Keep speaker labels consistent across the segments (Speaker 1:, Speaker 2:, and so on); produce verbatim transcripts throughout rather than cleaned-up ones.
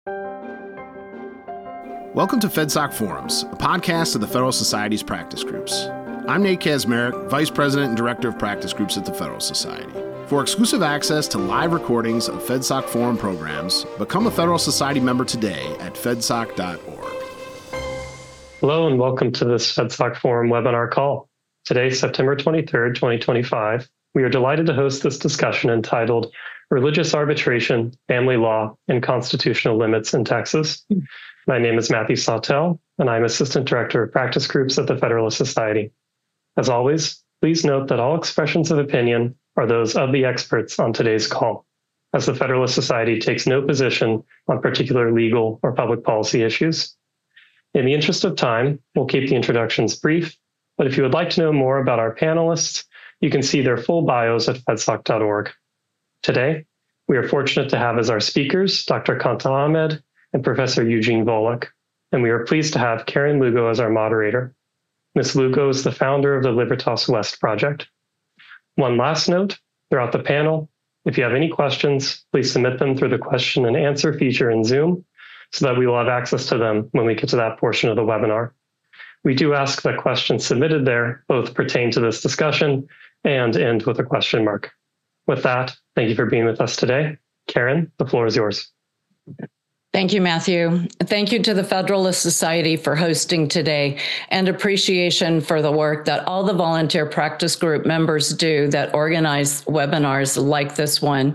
Speaker 1: Welcome to FedSoc Forums, a podcast of the Federal Society's practice groups. I'm Nate Kazmarek, Vice President and Director of Practice Groups at the Federal Society. For exclusive access to live recordings of FedSoc Forum programs, become a Federal Society member today at fedsoc dot org.
Speaker 2: Hello and welcome to this FedSoc Forum webinar call. Today, September twenty-third, twenty twenty-five, we are delighted to host this discussion entitled Religious Arbitration, Family Law, and Constitutional Limits in Texas. My name is Matthew Sawtell, and I'm Assistant Director of Practice Groups at the Federalist Society. As always, please note that all expressions of opinion are those of the experts on today's call, as the Federalist Society takes no position on particular legal or public policy issues. In the interest of time, we'll keep the introductions brief, but if you would like to know more about our panelists, you can see their full bios at fedsoc dot org. Today, we are fortunate to have as our speakers Doctor Kanta Ahmed and Professor Eugene Volokh, and we are pleased to have Karen Lugo as our moderator. Miz Lugo is the founder of the Libertas West project. One last note, throughout the panel, if you have any questions, please submit them through the question and answer feature in Zoom so that we will have access to them when we get to that portion of the webinar. We do ask that questions submitted there both pertain to this discussion and end with a question mark. With that, thank you for being with us today. Karen, the floor is yours.
Speaker 3: Thank you, Matthew. Thank you to the Federalist Society for hosting today, and appreciation for the work that all the volunteer practice group members do that organize webinars like this one.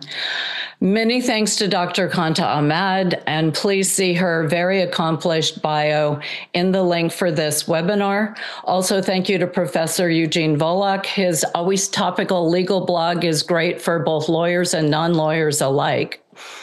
Speaker 3: Many thanks to Doctor Kanta Ahmed, and please see her very accomplished bio in the link for this webinar. Also, thank you to Professor Eugene Volokh. His always topical legal blog is great for both lawyers and non-lawyers alike.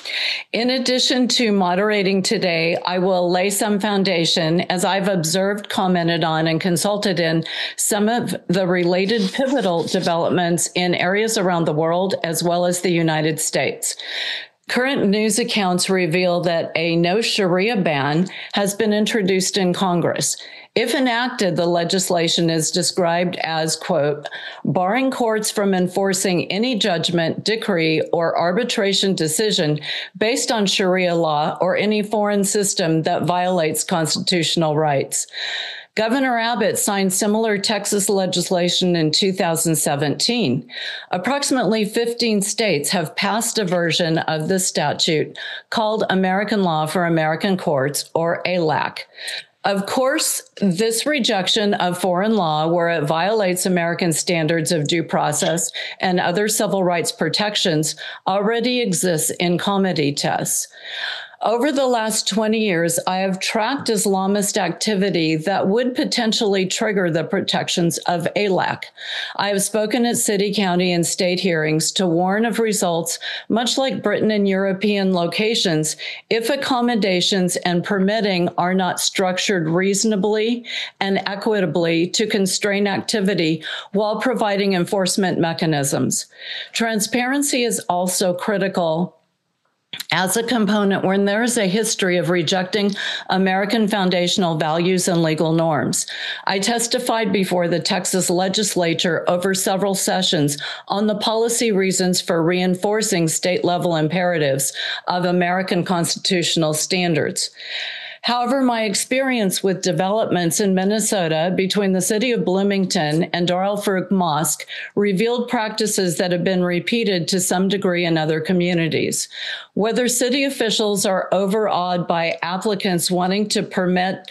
Speaker 3: In addition to moderating today, I will lay some foundation as I've observed, commented on, and consulted in some of the related pivotal developments in areas around the world as well as the United States. Current news accounts reveal that a no Sharia ban has been introduced in Congress. If enacted, the legislation is described as, quote, barring courts from enforcing any judgment, decree, or arbitration decision based on Sharia law or any foreign system that violates constitutional rights. Governor Abbott signed similar Texas legislation in two thousand seventeen. Approximately fifteen states have passed a version of this statute called American Law for American Courts, or A L A C. Of course, this rejection of foreign law where it violates American standards of due process and other civil rights protections already exists in comity tests. Over the last twenty years, I have tracked Islamist activity that would potentially trigger the protections of A L A C. I have spoken at city, county, and state hearings to warn of results, much like Britain and European locations, if accommodations and permitting are not structured reasonably and equitably to constrain activity while providing enforcement mechanisms. Transparency is also critical as a component when there is a history of rejecting American foundational values and legal norms. I testified before the Texas legislature over several sessions on the policy reasons for reinforcing state-level imperatives of American constitutional standards. However, my experience with developments in Minnesota between the city of Bloomington and Dar el-Farouk Mosque revealed practices that have been repeated to some degree in other communities. Whether city officials are overawed by applicants wanting to permit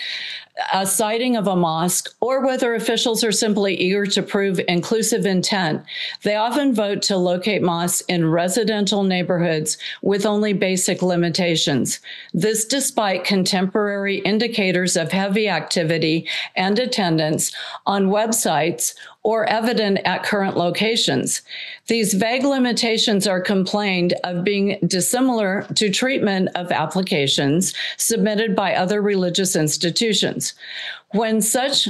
Speaker 3: a siting of a mosque, or whether officials are simply eager to prove inclusive intent, they often vote to locate mosques in residential neighborhoods with only basic limitations. This despite contemporary indicators of heavy activity and attendance on websites or evident at current locations. These vague limitations are complained of being dissimilar to treatment of applications submitted by other religious institutions. When such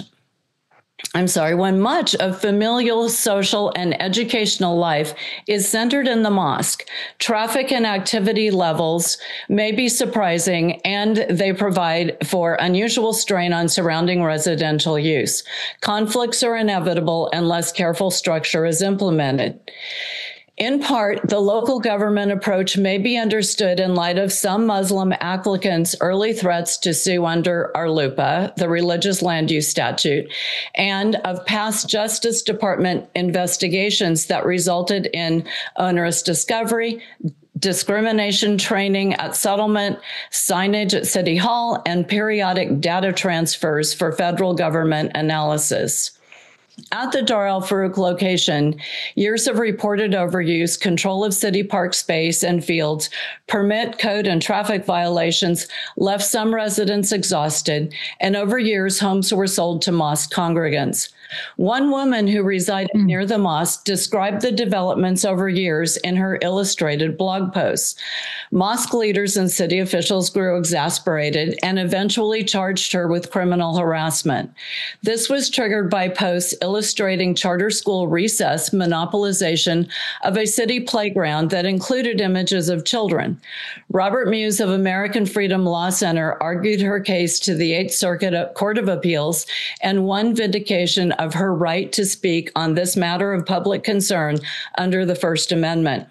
Speaker 3: I'm sorry, when much of familial, social, and educational life is centered in the mosque, traffic and activity levels may be surprising, and they provide for unusual strain on surrounding residential use. Conflicts are inevitable unless careful structure is implemented. In part, the local government approach may be understood in light of some Muslim applicants' early threats to sue under RLUIPA, the Religious Land Use Statute, and of past Justice Department investigations that resulted in onerous discovery, discrimination training at settlement, signage at City Hall, and periodic data transfers for federal government analysis. At the Dar al Farouk location, years of reported overuse, control of city park space and fields, permit, code, and traffic violations left some residents exhausted, and over years, homes were sold to mosque congregants. One woman who resided mm. near the mosque described the developments over years in her illustrated blog posts. Mosque leaders and city officials grew exasperated and eventually charged her with criminal harassment. This was triggered by posts illustrating charter school recess monopolization of a city playground that included images of children. Robert Muse of American Freedom Law Center argued her case to the Eighth Circuit Court of Appeals and won vindication of her right to speak on this matter of public concern under the First Amendment.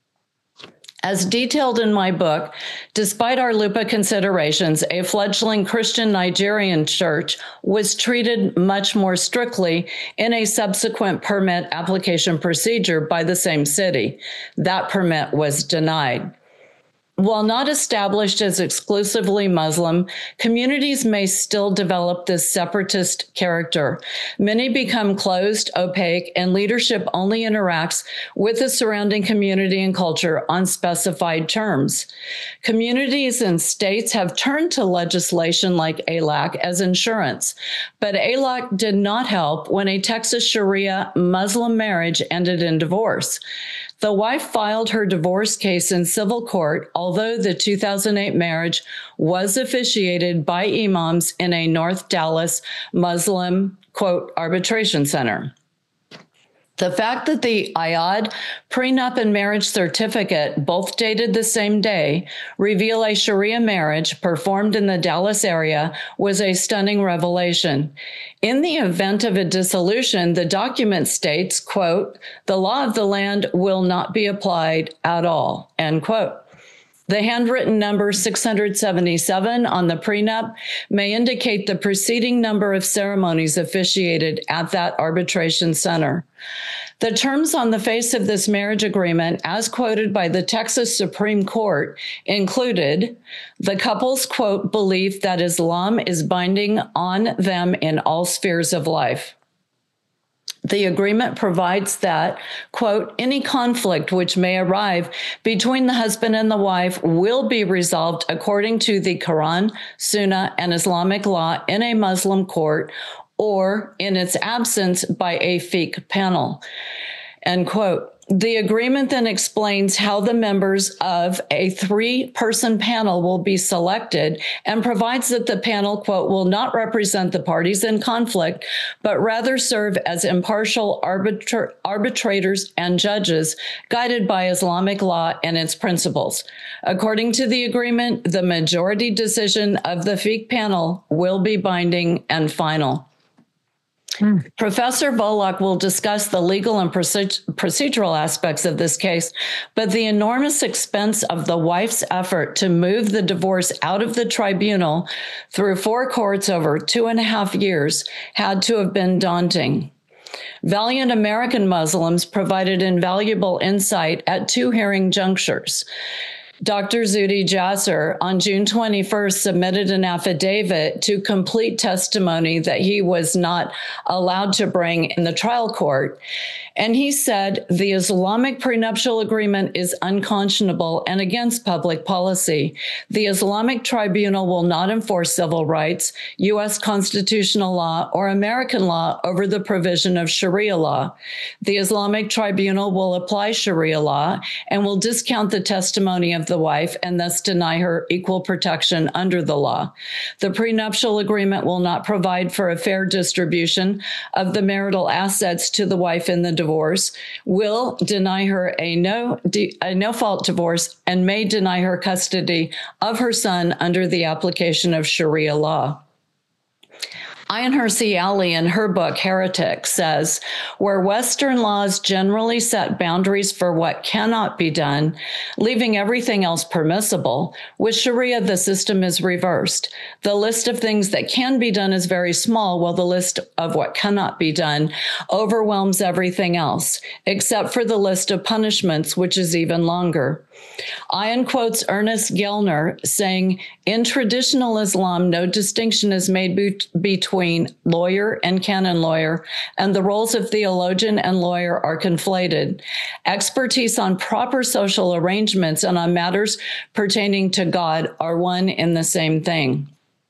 Speaker 3: As detailed in my book, despite RLUIPA considerations, a fledgling Christian Nigerian church was treated much more strictly in a subsequent permit application procedure by the same city. That permit was denied. While not established as exclusively Muslim, communities may still develop this separatist character. Many become closed, opaque, and leadership only interacts with the surrounding community and culture on specified terms. Communities and states have turned to legislation like A L A C as insurance, but A L A C did not help when a Texas Sharia Muslim marriage ended in divorce. The wife filed her divorce case in civil court, although the two thousand eight marriage was officiated by imams in a North Dallas Muslim, quote, arbitration center. The fact that the Ayad prenup and marriage certificate, both dated the same day, reveal a Sharia marriage performed in the Dallas area was a stunning revelation. In the event of a dissolution, the document states, quote, the law of the land will not be applied at all, end quote. The handwritten number six hundred seventy-seven on the prenup may indicate the preceding number of ceremonies officiated at that arbitration center. The terms on the face of this marriage agreement, as quoted by the Texas Supreme Court, included the couple's, quote, belief that Islam is binding on them in all spheres of life. The agreement provides that, quote, any conflict which may arise between the husband and the wife will be resolved according to the Quran, Sunnah, and Islamic law in a Muslim court or in its absence by a fiqh panel, end quote. The agreement then explains how the members of a three-person panel will be selected and provides that the panel, quote, will not represent the parties in conflict, but rather serve as impartial arbitra- arbitrators and judges guided by Islamic law and its principles. According to the agreement, the majority decision of the fiqh panel will be binding and final. Hmm. Professor Volok will discuss the legal and procedural aspects of this case, but the enormous expense of the wife's effort to move the divorce out of the tribunal through four courts over two and a half years had to have been daunting. Valiant American Muslims provided invaluable insight at two hearing junctures. Doctor Zuhdi Jasser on June twenty-first submitted an affidavit to complete testimony that he was not allowed to bring in the trial court. And he said the Islamic prenuptial agreement is unconscionable and against public policy. The Islamic Tribunal will not enforce civil rights, U S constitutional law, or American law over the provision of Sharia law. The Islamic Tribunal will apply Sharia law and will discount the testimony of the wife and thus deny her equal protection under the law. The prenuptial agreement will not provide for a fair distribution of the marital assets to the wife in the divorce, will deny her a no a no-fault divorce, and may deny her custody of her son under the application of Sharia law. Ayaan Hirsi in her book, Heretic, says, where Western laws generally set boundaries for what cannot be done, leaving everything else permissible, with Sharia, the system is reversed. The list of things that can be done is very small, while the list of what cannot be done overwhelms everything else, except for the list of punishments, which is even longer. Ayaan quotes Ernest Gellner saying, in traditional Islam, no distinction is made be- between lawyer and canon lawyer, and the roles of theologian and lawyer are conflated. Expertise on proper social arrangements and on matters pertaining to God are one in the same thing.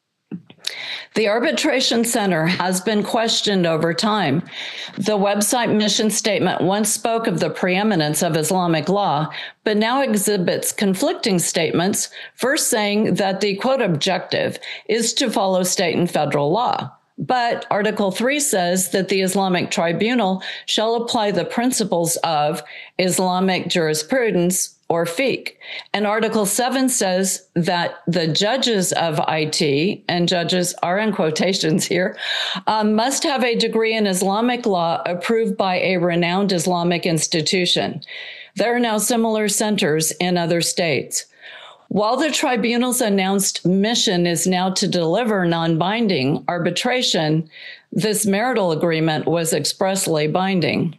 Speaker 3: The Arbitration Center has been questioned over time. The website mission statement once spoke of the preeminence of Islamic law, but now exhibits conflicting statements, first saying that the, quote, objective is to follow state and federal law. But Article three says that the Islamic Tribunal shall apply the principles of Islamic jurisprudence, or fiqh. And Article seven says that the judges of I T, and judges are in quotations here, um, must have a degree in Islamic law approved by a renowned Islamic institution. There are now similar centers in other states. While the tribunal's announced mission is now to deliver non-binding arbitration, this marital agreement was expressly binding.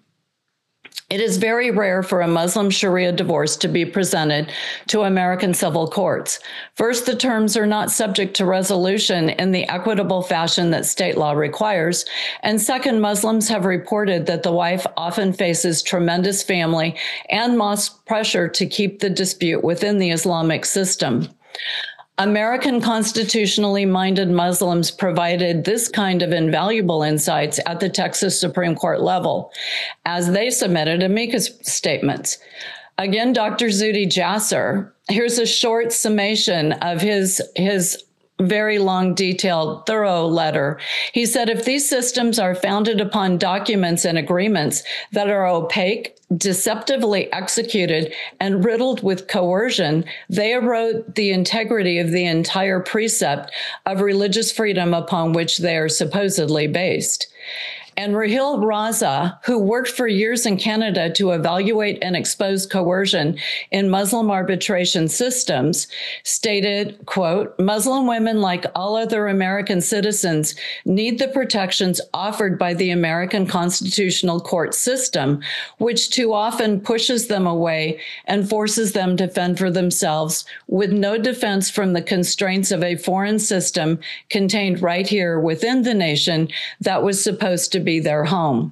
Speaker 3: It is very rare for a Muslim Sharia divorce to be presented to American civil courts. First, the terms are not subject to resolution in the equitable fashion that state law requires. And second, Muslims have reported that the wife often faces tremendous family and mosque pressure to keep the dispute within the Islamic system. American constitutionally minded Muslims provided this kind of invaluable insights at the Texas Supreme Court level as they submitted amicus statements. Again, Doctor Zuhdi Jasser, here's a short summation of his, his very long, detailed, thorough letter. He said, if these systems are founded upon documents and agreements that are opaque, deceptively executed, and riddled with coercion, they erode the integrity of the entire precept of religious freedom upon which they are supposedly based. And Rahil Raza, who worked for years in Canada to evaluate and expose coercion in Muslim arbitration systems, stated, quote, Muslim women, like all other American citizens, need the protections offered by the American constitutional court system, which too often pushes them away and forces them to fend for themselves with no defense from the constraints of a foreign system contained right here within the nation that was supposed to be their home.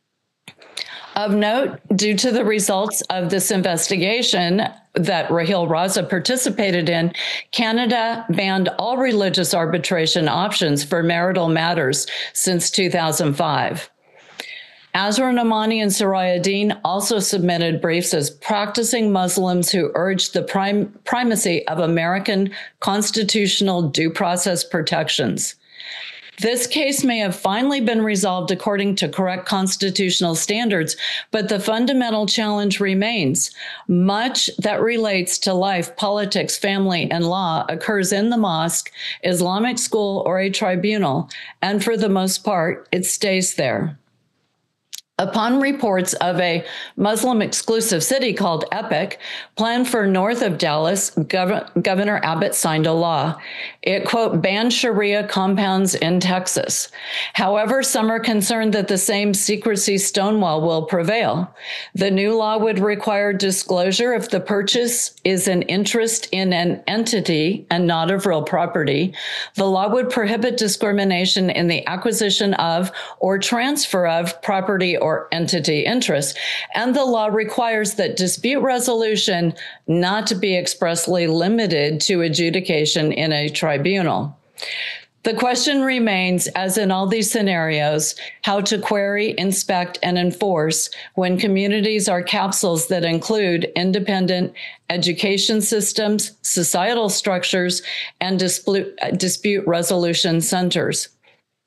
Speaker 3: Of note, due to the results of this investigation that Rahil Raza participated in, Canada banned all religious arbitration options for marital matters since two thousand five. Azra Nomani and Soraya Dean also submitted briefs as practicing Muslims who urged the prim- primacy of American constitutional due process protections. This case may have finally been resolved according to correct constitutional standards, but the fundamental challenge remains. Much that relates to life, politics, family, and law occurs in the mosque, Islamic school, or a tribunal, and for the most part, it stays there. Upon reports of a Muslim-exclusive city called Epic, planned for north of Dallas, Gov- Governor Abbott signed a law. It, quote, banned Sharia compounds in Texas. However, some are concerned that the same secrecy stonewall will prevail. The new law would require disclosure if the purchase is an interest in an entity and not of real property. The law would prohibit discrimination in the acquisition of or transfer of property or entity interest. And the law requires that dispute resolution not to be expressly limited to adjudication in a tribunal. The question remains, as in all these scenarios, how to query, inspect, and enforce when communities are capsules that include independent education systems, societal structures, and dispute, dispute resolution centers.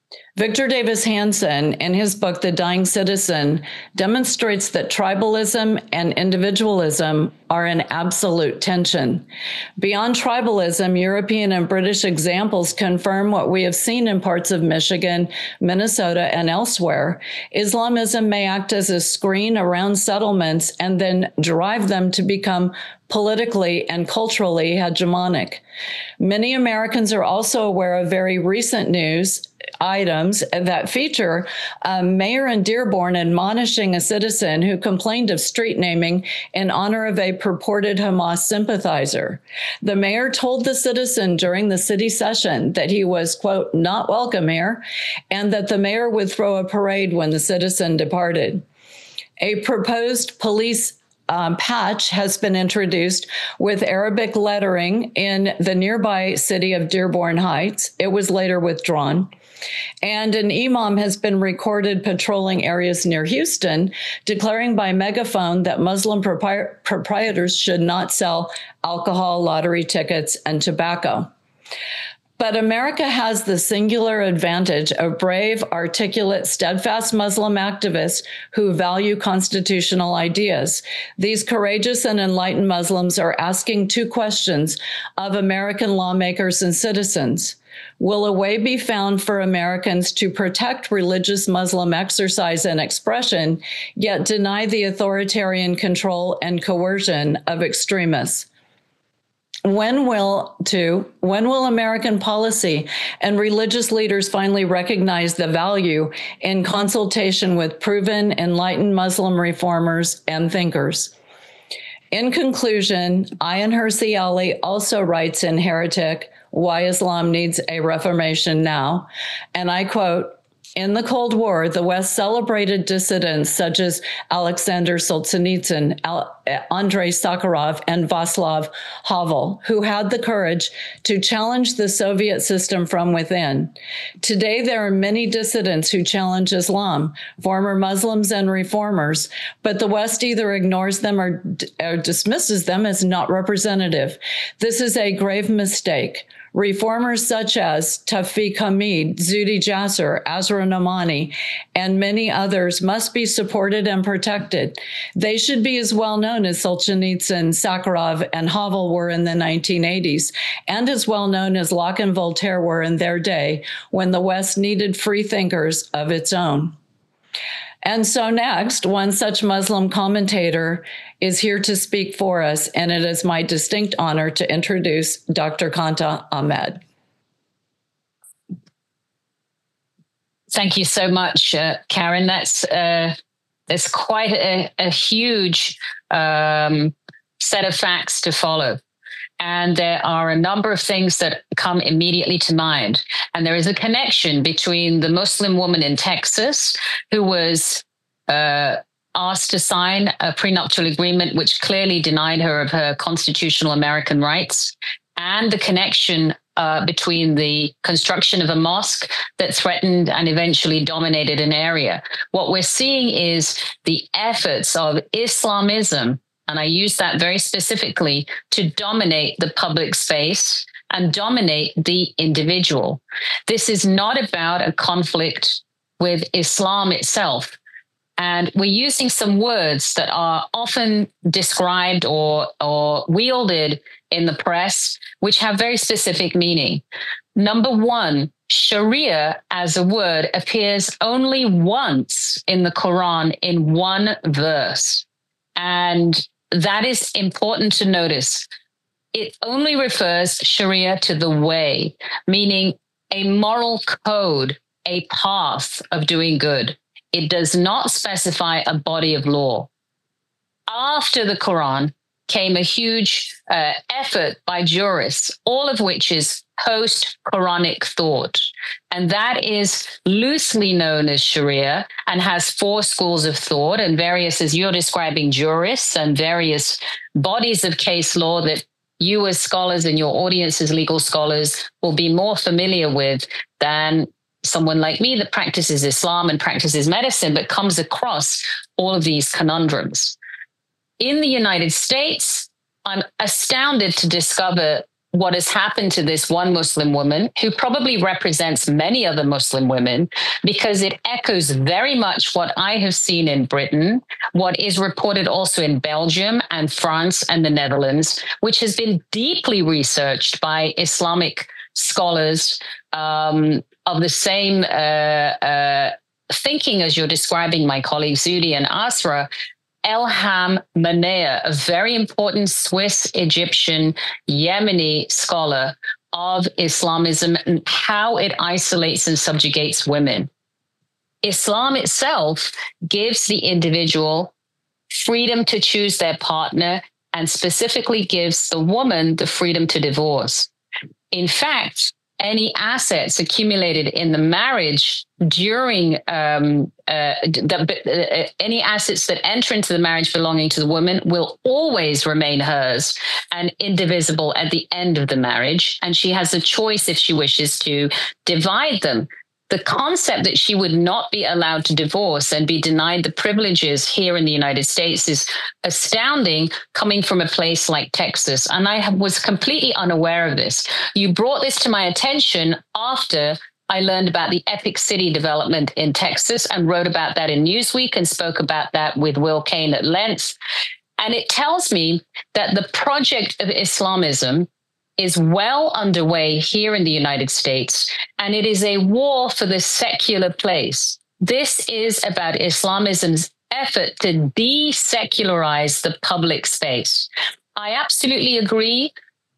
Speaker 3: Victor Davis Hanson, in his book, The Dying Citizen, demonstrates that tribalism and individualism are in absolute tension. Beyond tribalism, European and British examples confirm what we have seen in parts of Michigan, Minnesota, and elsewhere. Islamism may act as a screen around settlements and then drive them to become politically and culturally hegemonic. Many Americans are also aware of very recent news items that feature a mayor in Dearborn admonishing a citizen who complained of street naming in honor of a purported Hamas sympathizer. The mayor told the citizen during the city session that he was, quote, not welcome here, and that the mayor would throw a parade when the citizen departed. A proposed police Um, patch has been introduced with Arabic lettering in the nearby city of Dearborn Heights. It was later withdrawn. And an imam has been recorded patrolling areas near Houston, declaring by megaphone that Muslim propri- proprietors should not sell alcohol, lottery tickets, and tobacco. But America has the singular advantage of brave, articulate, steadfast Muslim activists who value constitutional ideas. These courageous and enlightened Muslims are asking two questions of American lawmakers and citizens. Will a way be found for Americans to protect religious Muslim exercise and expression, yet deny the authoritarian control and coercion of extremists? When will, two, when will American policy and religious leaders finally recognize the value in consultation with proven, enlightened Muslim reformers and thinkers? In conclusion, Ayaan Hirsi Ali also writes in Heretic, Why Islam Needs a Reformation Now, and I quote, in the Cold War, the West celebrated dissidents such as Alexander Solzhenitsyn, Andrei Sakharov, and Václav Havel, who had the courage to challenge the Soviet system from within. Today, there are many dissidents who challenge Islam, former Muslims and reformers, but the West either ignores them or, or dismisses them as not representative. This is a grave mistake. Reformers such as Tawfiq Hamid, Zuhdi Jasser, Azra Nomani, and many others must be supported and protected. They should be as well known as Solzhenitsyn, Sakharov, and Havel were in the nineteen eighties, and as well known as Locke and Voltaire were in their day, when the West needed free thinkers of its own. And so next, one such Muslim commentator is here to speak for us, and it is my distinct honor to introduce Doctor Kanta Ahmed.
Speaker 4: Thank you so much, uh, Karen. That's uh, that's quite a, a huge um, set of facts to follow. And there are a number of things that come immediately to mind. And there is a connection between the Muslim woman in Texas who was uh, asked to sign a prenuptial agreement which clearly denied her of her constitutional American rights, and the connection uh, between the construction of a mosque that threatened and eventually dominated an area. What we're seeing is the efforts of Islamism, and I use that very specifically, to dominate the public space and dominate the individual. This is not about a conflict with Islam itself. And we're using some words that are often described or, or wielded in the press, which have very specific meaning. Number one, Sharia as a word appears only once in the Quran in one verse. And that is important to notice. It only refers Sharia to the way, meaning a moral code, a path of doing good. It does not specify a body of law. After the Quran came a huge uh, effort by jurists, all of which is post-Quranic thought. And that is loosely known as Sharia and has four schools of thought and various, as you're describing, jurists and various bodies of case law that you as scholars and your audience as legal scholars will be more familiar with than someone like me that practices Islam and practices medicine, but comes across all of these conundrums. In the United States, I'm astounded to discover what has happened to this one Muslim woman, who probably represents many other Muslim women, because it echoes very much what I have seen in Britain, what is reported also in Belgium and France and the Netherlands, which has been deeply researched by Islamic scholars um, of the same uh, uh, thinking as you're describing, my colleagues Zudi and Asra. Elham Manea, a very important Swiss, Egyptian, Yemeni scholar of Islamism and how it isolates and subjugates women. Islam itself gives the individual freedom to choose their partner and specifically gives the woman the freedom to divorce. In fact, any assets accumulated in the marriage during um, uh, the, uh, any assets that enter into the marriage belonging to the woman will always remain hers and indivisible at the end of the marriage. And she has a choice if she wishes to divide them. The concept that she would not be allowed to divorce and be denied the privileges here in the United States is astounding, coming from a place like Texas. And I was completely unaware of this. You brought this to my attention after I learned about the Epic City development in Texas and wrote about that in Newsweek and spoke about that with Will Kane at length. And it tells me that the project of Islamism is well underway here in the United States, and it is a war for the secular place. This is about Islamism's effort to de-secularize the public space. I absolutely agree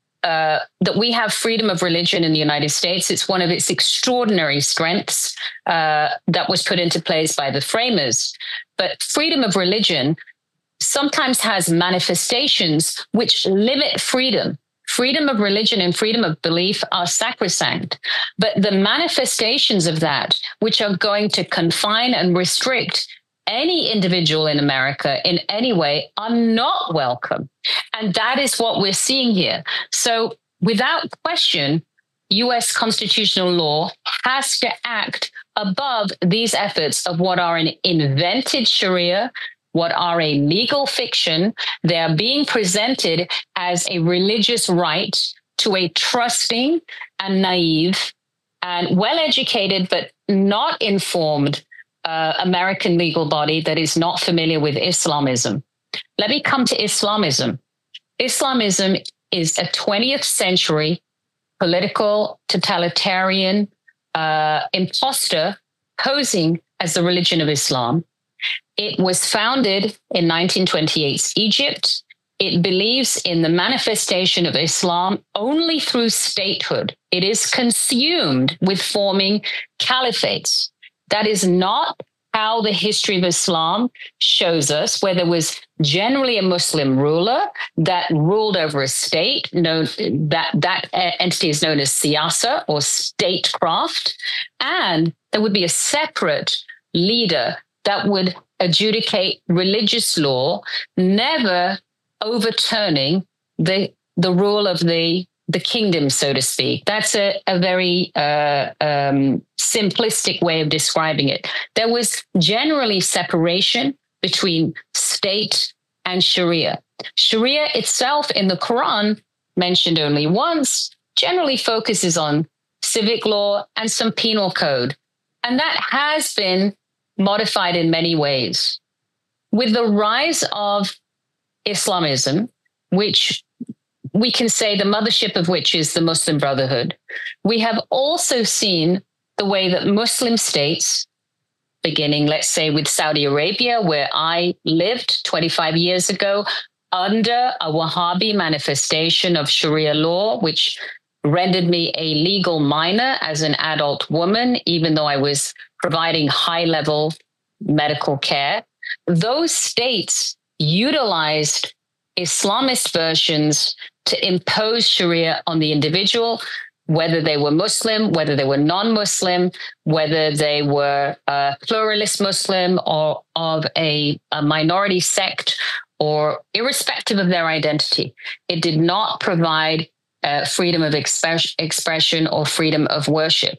Speaker 4: uh, that we have freedom of religion in the United States. It's one of its extraordinary strengths uh, that was put into place by the framers. But freedom of religion sometimes has manifestations which limit freedom. Freedom of religion and freedom of belief are sacrosanct, but the manifestations of that, which are going to confine and restrict any individual in America in any way, are not welcome. And that is what we're seeing here. So without question, U S constitutional law has to act above these efforts of what are an invented Sharia, what are a legal fiction. They are being presented as a religious right to a trusting and naive and well-educated but not informed uh, American legal body that is not familiar with Islamism. Let me come to Islamism. Islamism is a twentieth century political totalitarian uh, imposter posing as the religion of Islam. It was founded in nineteen twenty-eight's Egypt. It believes in the manifestation of Islam only through statehood. It is consumed with forming caliphates. That is not how the history of Islam shows us, where there was generally a Muslim ruler that ruled over a state. Known, that, that entity is known as siyasa or statecraft. And there would be a separate leader that would adjudicate religious law, never overturning the the rule of the the kingdom, so to speak. That's a, a very uh, um, simplistic way of describing it. There was generally separation between state and Sharia. Sharia itself in the Quran, mentioned only once, generally focuses on civic law and some penal code. And that has been modified in many ways. With the rise of Islamism, which we can say the mothership of which is the Muslim Brotherhood, we have also seen the way that Muslim states, beginning, let's say, with Saudi Arabia, where I lived twenty-five years ago, under a Wahhabi manifestation of Sharia law, which rendered me a legal minor as an adult woman, even though I was providing high-level medical care. Those states utilized Islamist versions to impose Sharia on the individual, whether they were Muslim, whether they were non-Muslim, whether they were a pluralist Muslim or of a, a minority sect, or irrespective of their identity. It did not provide uh, freedom of express, expression or freedom of worship.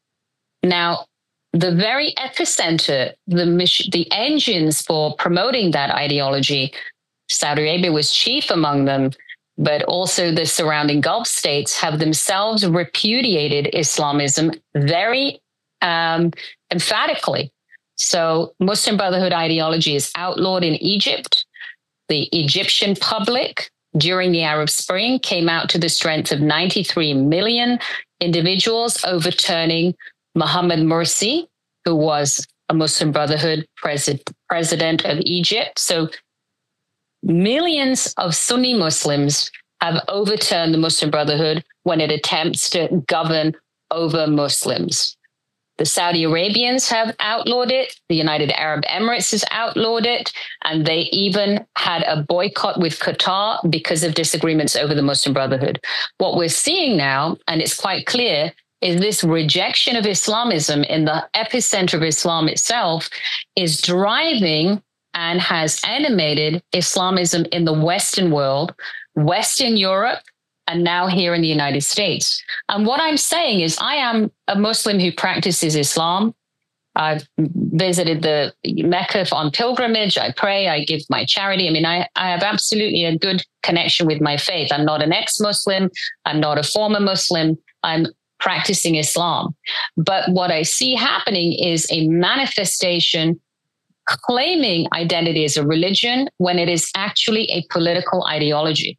Speaker 4: Now, the very epicenter, the the engines for promoting that ideology, Saudi Arabia was chief among them. but also the surrounding Gulf states have themselves repudiated Islamism very um, emphatically. So Muslim Brotherhood ideology is outlawed in Egypt. The Egyptian public during the Arab Spring came out to the strength of ninety-three million individuals, overturning Mohammed Morsi, who was a Muslim Brotherhood pres- president of Egypt. So millions of Sunni Muslims have overturned the Muslim Brotherhood when it attempts to govern over Muslims. The Saudi Arabians have outlawed it. The United Arab Emirates has outlawed it. And they even had a boycott with Qatar because of disagreements over the Muslim Brotherhood. What we're seeing now, and it's quite clear, is this rejection of Islamism in the epicenter of Islam itself is driving and has animated Islamism in the Western world, Western Europe, and now here in the United States. And what I'm saying is I am a Muslim who practices Islam. I've visited the Mecca on pilgrimage. I pray, I give my charity. I mean, I, I have absolutely a good connection with my faith. I'm not an ex-Muslim. I'm not a former Muslim. I'm practicing Islam. But what I see happening is a manifestation claiming identity as a religion when it is actually a political ideology.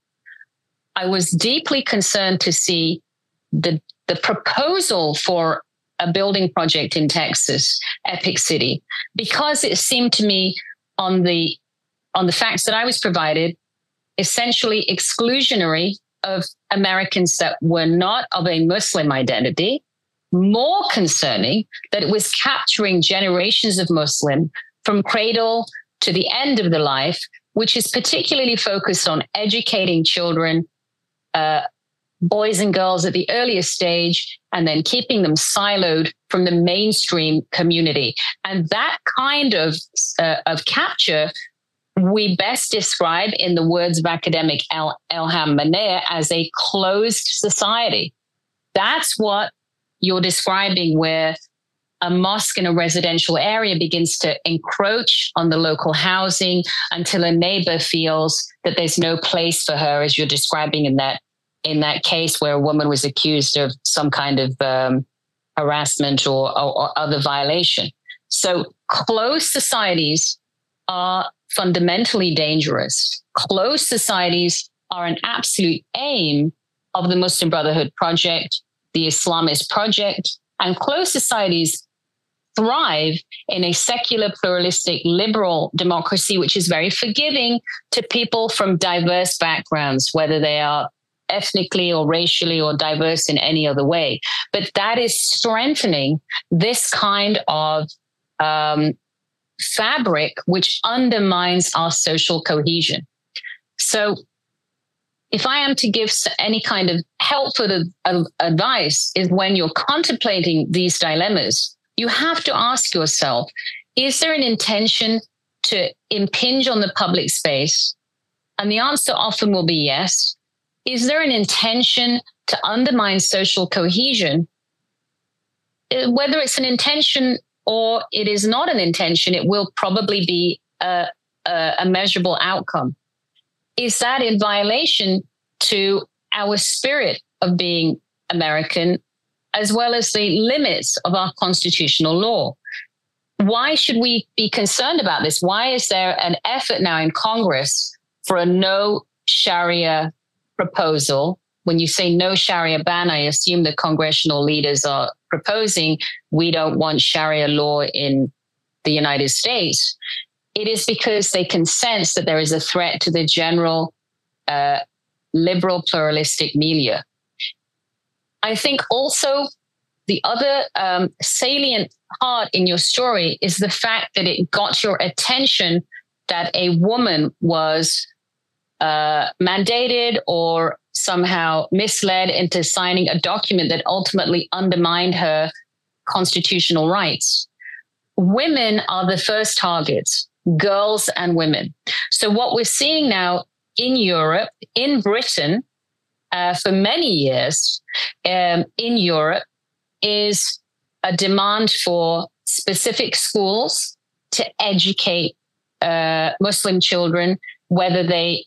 Speaker 4: I was deeply concerned to see the, the proposal for a building project in Texas, Epic City, because it seemed to me on the, on the facts that I was provided, essentially exclusionary of Americans that were not of a Muslim identity, more concerning that it was capturing generations of Muslim from cradle to the end of the life, which is particularly focused on educating children, uh, boys and girls at the earliest stage, and then keeping them siloed from the mainstream community. And that kind of, uh, of capture we best describe in the words of academic El- Elham Maner as a closed society. That's what you're describing, where a mosque in a residential area begins to encroach on the local housing until a neighbor feels that there's no place for her, as you're describing in that in that case where a woman was accused of some kind of um, harassment or, or, or other violation. So closed societies are fundamentally dangerous. Closed societies are an absolute aim of the Muslim Brotherhood Project, the Islamist project, and closed societies thrive in a secular, pluralistic, liberal democracy, which is very forgiving to people from diverse backgrounds, whether they are ethnically or racially or diverse in any other way. But that is strengthening this kind of um, fabric, which undermines our social cohesion. So if I am to give any kind of helpful advice, is when you're contemplating these dilemmas, you have to ask yourself, is there an intention to impinge on the public space? And the answer often will be yes. Is there an intention to undermine social cohesion? Whether it's an intention or it is not an intention, it will probably be a, a, a measurable outcome. Is that in violation to our spirit of being American, as well as the limits of our constitutional law? Why should we be concerned about this? Why is there an effort now in Congress for a no Sharia proposal? When you say no Sharia ban, I assume the congressional leaders are proposing we don't want Sharia law in the United States. It is because they can sense that there is a threat to the general uh, liberal pluralistic milieu. I think also the other um, salient part in your story is the fact that it got your attention that a woman was uh, mandated or somehow misled into signing a document that ultimately undermined her constitutional rights. Women are the first targets, girls and women. So what we're seeing now in Europe, in Britain, uh, for many years um, in Europe, is a demand for specific schools to educate uh, Muslim children, whether they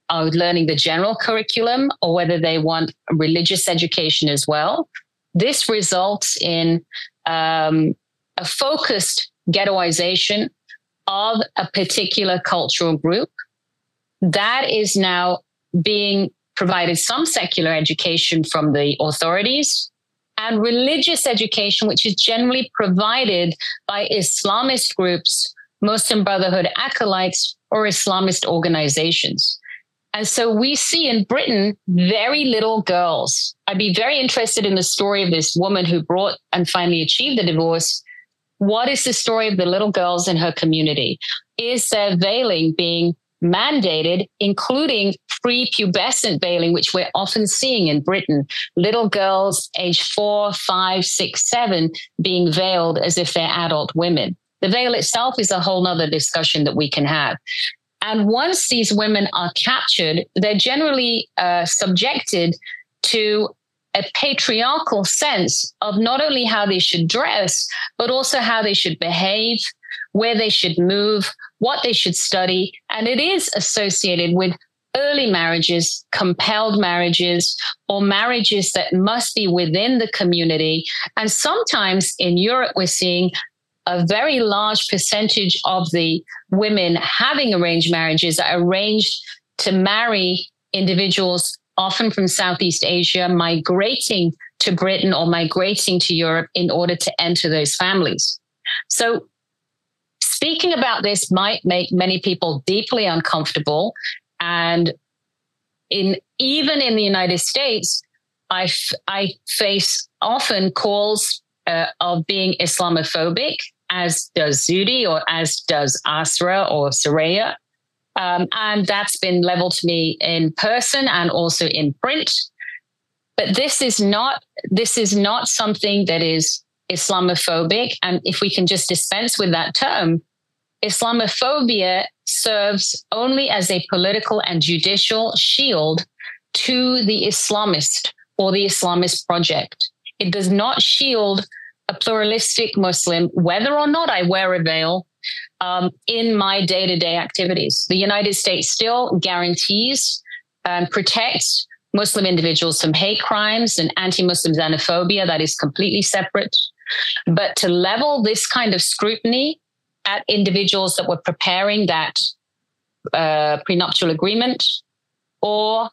Speaker 4: are learning the general curriculum or whether they want religious education as well. This results in um, a focused ghettoization of a particular cultural group that is now being provided some secular education from the authorities and religious education, which is generally provided by Islamist groups, Muslim Brotherhood acolytes, or Islamist organizations. And so we see in Britain very little girls. I'd be very interested in the story of this woman who brought and finally achieved the divorce. What is the story of the little girls in her community? Is there veiling being mandated, including prepubescent veiling, which we're often seeing in Britain? Little girls age four, five, six, seven being veiled as if they're adult women. The veil itself is a whole nother discussion that we can have. And once these women are captured, they're generally uh, subjected to a patriarchal sense of not only how they should dress, but also how they should behave, where they should move, what they should study. And it is associated with early marriages, compelled marriages, or marriages that must be within the community. And sometimes in Europe, we're seeing a very large percentage of the women having arranged marriages are arranged to marry individuals often from Southeast Asia, migrating to Britain or migrating to Europe in order to enter those families. So speaking about this might make many people deeply uncomfortable. And in even in the United States, I, f- I face often calls uh, of being Islamophobic, as does Zuhdi or as does Asra or Soraya. Um, and that's been leveled to me in person and also in print. But this is not this is not something that is Islamophobic. And if we can just dispense with that term, Islamophobia serves only as a political and judicial shield to the Islamist or the Islamist project. It does not shield a pluralistic Muslim, whether or not I wear a veil, um, in my day-to-day activities. The United States still guarantees and protects Muslim individuals from hate crimes and anti-Muslim xenophobia. That is completely separate. But to level this kind of scrutiny at individuals that were preparing that uh, prenuptial agreement, or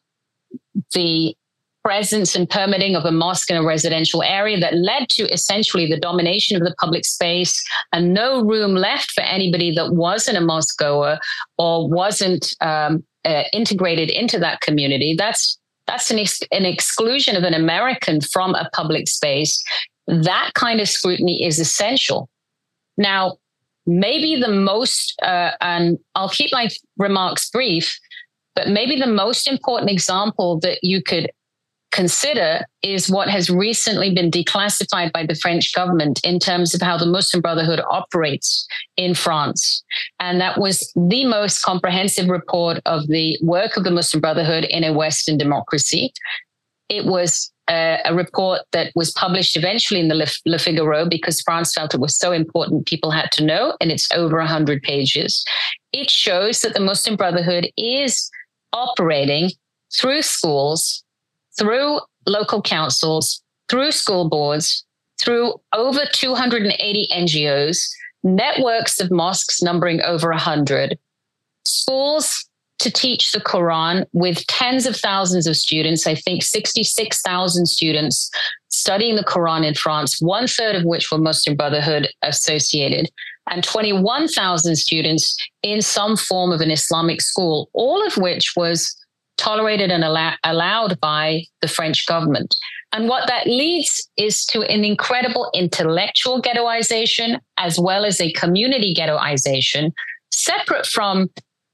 Speaker 4: the presence and permitting of a mosque in a residential area that led to essentially the domination of the public space and no room left for anybody that wasn't a mosque goer or wasn't um, uh, integrated into that community. That's that's an, ex- an exclusion of an American from a public space. That kind of scrutiny is essential. Now, maybe the most, uh, and I'll keep my remarks brief, but maybe the most important example that you could consider is what has recently been declassified by the French government in terms of how the Muslim Brotherhood operates in France. And that was the most comprehensive report of the work of the Muslim Brotherhood in a Western democracy. It was a, a report that was published eventually in the Le, Le Figaro because France felt it was so important people had to know, and it's over one hundred pages. It shows that the Muslim Brotherhood is operating through schools, through local councils, through school boards, through over two hundred eighty N G Os, networks of mosques numbering over one hundred, schools to teach the Quran with tens of thousands of students, I think sixty-six thousand students studying the Quran in France, one third of which were Muslim Brotherhood associated, and twenty-one thousand students in some form of an Islamic school, all of which was tolerated and allow- allowed by the French government. And what that leads is to an incredible intellectual ghettoization as well as a community ghettoization, separate from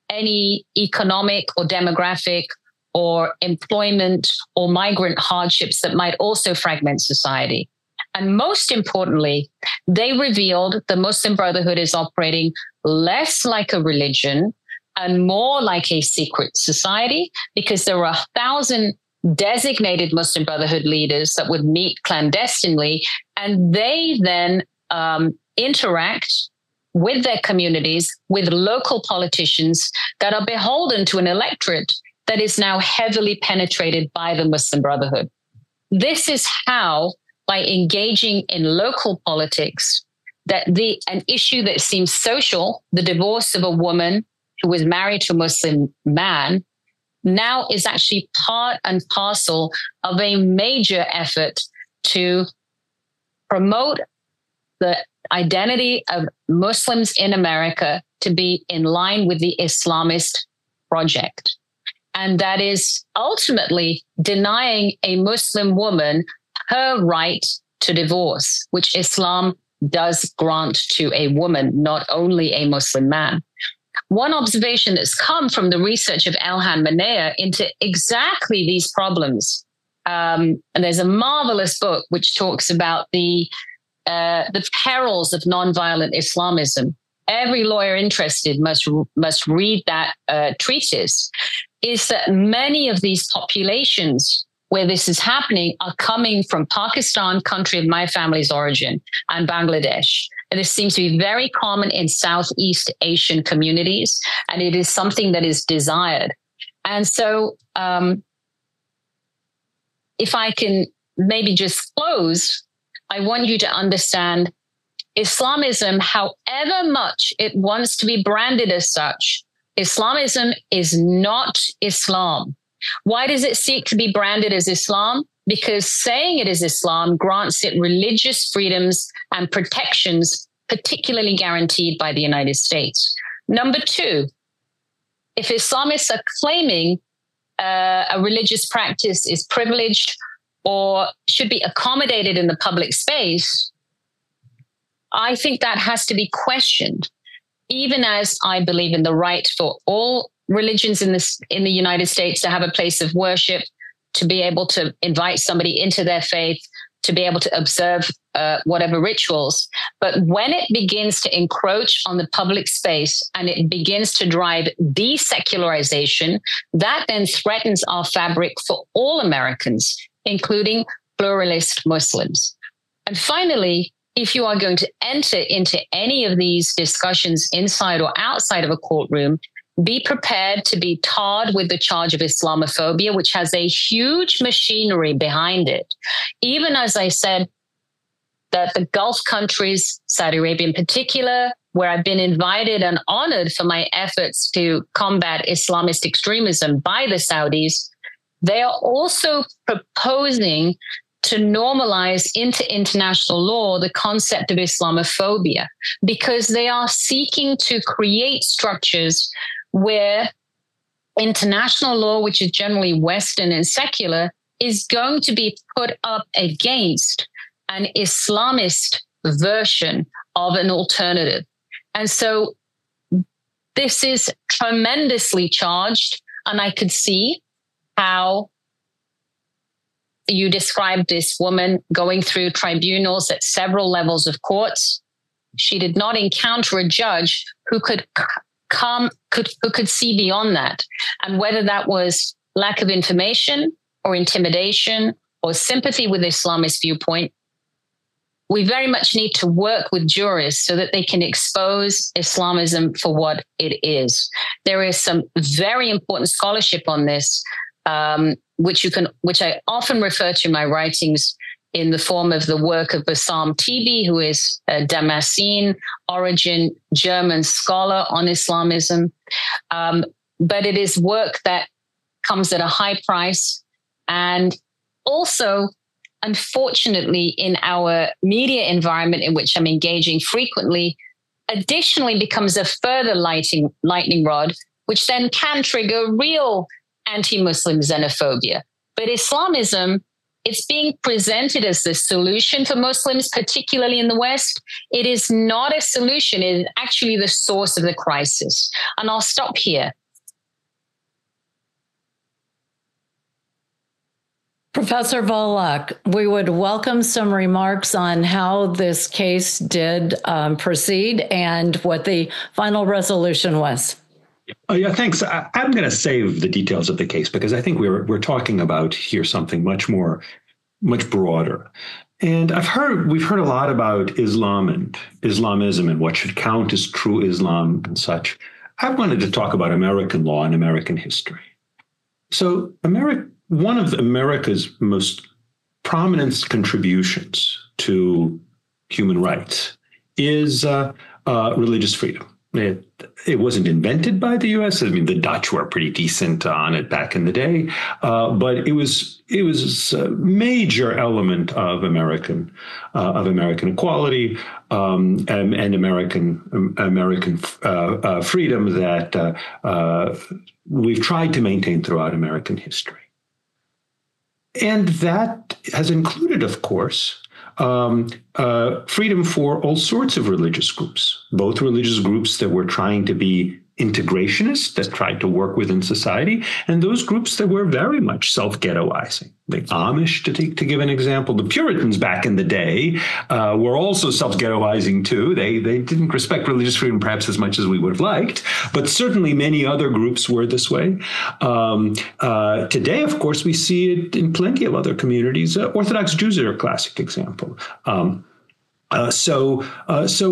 Speaker 4: any economic or demographic or employment or migrant hardships that might also fragment society. And most importantly, they revealed the Muslim Brotherhood is operating less like a religion and more like a secret society, because there were a thousand designated Muslim Brotherhood leaders that would meet clandestinely, and they then um, interact with their communities, with local politicians that are beholden to an electorate that is now heavily penetrated by the Muslim Brotherhood. This is how, by engaging in local politics, that the an issue that seems social, the divorce of a woman who was married to a Muslim man, now is actually part and parcel of a major effort to promote the identity of Muslims in America to be in line with the Islamist project. And that is ultimately denying a Muslim woman her right to divorce, which Islam does grant to a woman, not only a Muslim man. One observation that's come from the research of Elhan Manea into exactly these problems, um, and there's a marvelous book which talks about the uh, the perils of nonviolent Islamism. Every lawyer interested must must read that uh, treatise. Is that many of these populations where this is happening are coming from Pakistan, country of my family's origin, and Bangladesh. And this seems to be very common in Southeast Asian communities, and it is something that is desired. And so um, if I can maybe just close, I want you to understand Islamism, however much it wants to be branded as such, Islamism is not Islam. Why does it seek to be branded as Islam? Because saying it is Islam grants it religious freedoms and protections, particularly guaranteed by the United States. Number two, if Islamists are claiming uh, a religious practice is privileged or should be accommodated in the public space, I think that has to be questioned, even as I believe in the right for all religions in this in the United States to have a place of worship, to be able to invite somebody into their faith, to be able to observe uh, whatever rituals. But when it begins to encroach on the public space and it begins to drive desecularization, that then threatens our fabric for all Americans, including pluralist Muslims. And finally, if you are going to enter into any of these discussions inside or outside of a courtroom, be prepared to be tarred with the charge of Islamophobia, which has a huge machinery behind it. Even as I said, that the Gulf countries, Saudi Arabia in particular, where I've been invited and honored for my efforts to combat Islamist extremism by the Saudis, they are also proposing to normalize into international law the concept of Islamophobia, because they are seeking to create structures where international law, which is generally Western and secular, is going to be put up against an Islamist version of an alternative. And so this is tremendously charged, and I could see how you described this woman going through tribunals at several levels of courts. She did not encounter a judge who could come, could, who could see beyond that. And whether that was lack of information or intimidation or sympathy with Islamist viewpoint, we very much need to work with jurists so that they can expose Islamism for what it is. There is some very important scholarship on this, um, which you can, which I often refer to in my writings in the form of the work of Bassam Tibi, who is a Damascene origin German scholar on Islamism. Um, but it is work that comes at a high price, and also, unfortunately, in our media environment in which I'm engaging frequently, additionally becomes a further lighting, lightning rod, which then can trigger real anti-Muslim xenophobia. But Islamism, it's being presented as the solution for Muslims, particularly in the West. It is not a solution. It is actually the source of the crisis. And I'll stop here.
Speaker 3: Professor Volokh, we would welcome some remarks on how this case did um, proceed and what the final resolution was.
Speaker 5: Oh, yeah, thanks. I, I'm going to save the details of the case because I think we're we're talking about here something much more, much broader. And I've heard we've heard a lot about Islam and Islamism and what should count as true Islam and such. I wanted to talk about American law and American history. So America, one of America's most prominent contributions to human rights is uh, uh, religious freedom. It, it wasn't invented by the U S. I mean, the Dutch were pretty decent on it back in the day, uh, but it was it was a major element of American uh, of American equality um, and, and American um, American uh, uh, freedom that uh, uh, we've tried to maintain throughout American history, and that has included, of course, Um, uh, freedom for all sorts of religious groups, both religious groups that were trying to be integrationist, that tried to work within society, and those groups that were very much self-ghettoizing. The Amish, to take to give an example, the Puritans back in the day uh, were also self-ghettoizing too. They they didn't respect religious freedom perhaps as much as we would have liked, but certainly many other groups were this way. Um, uh, today, of course, we see it in plenty of other communities. Uh, Orthodox Jews are a classic example. Um, Uh, so, uh, so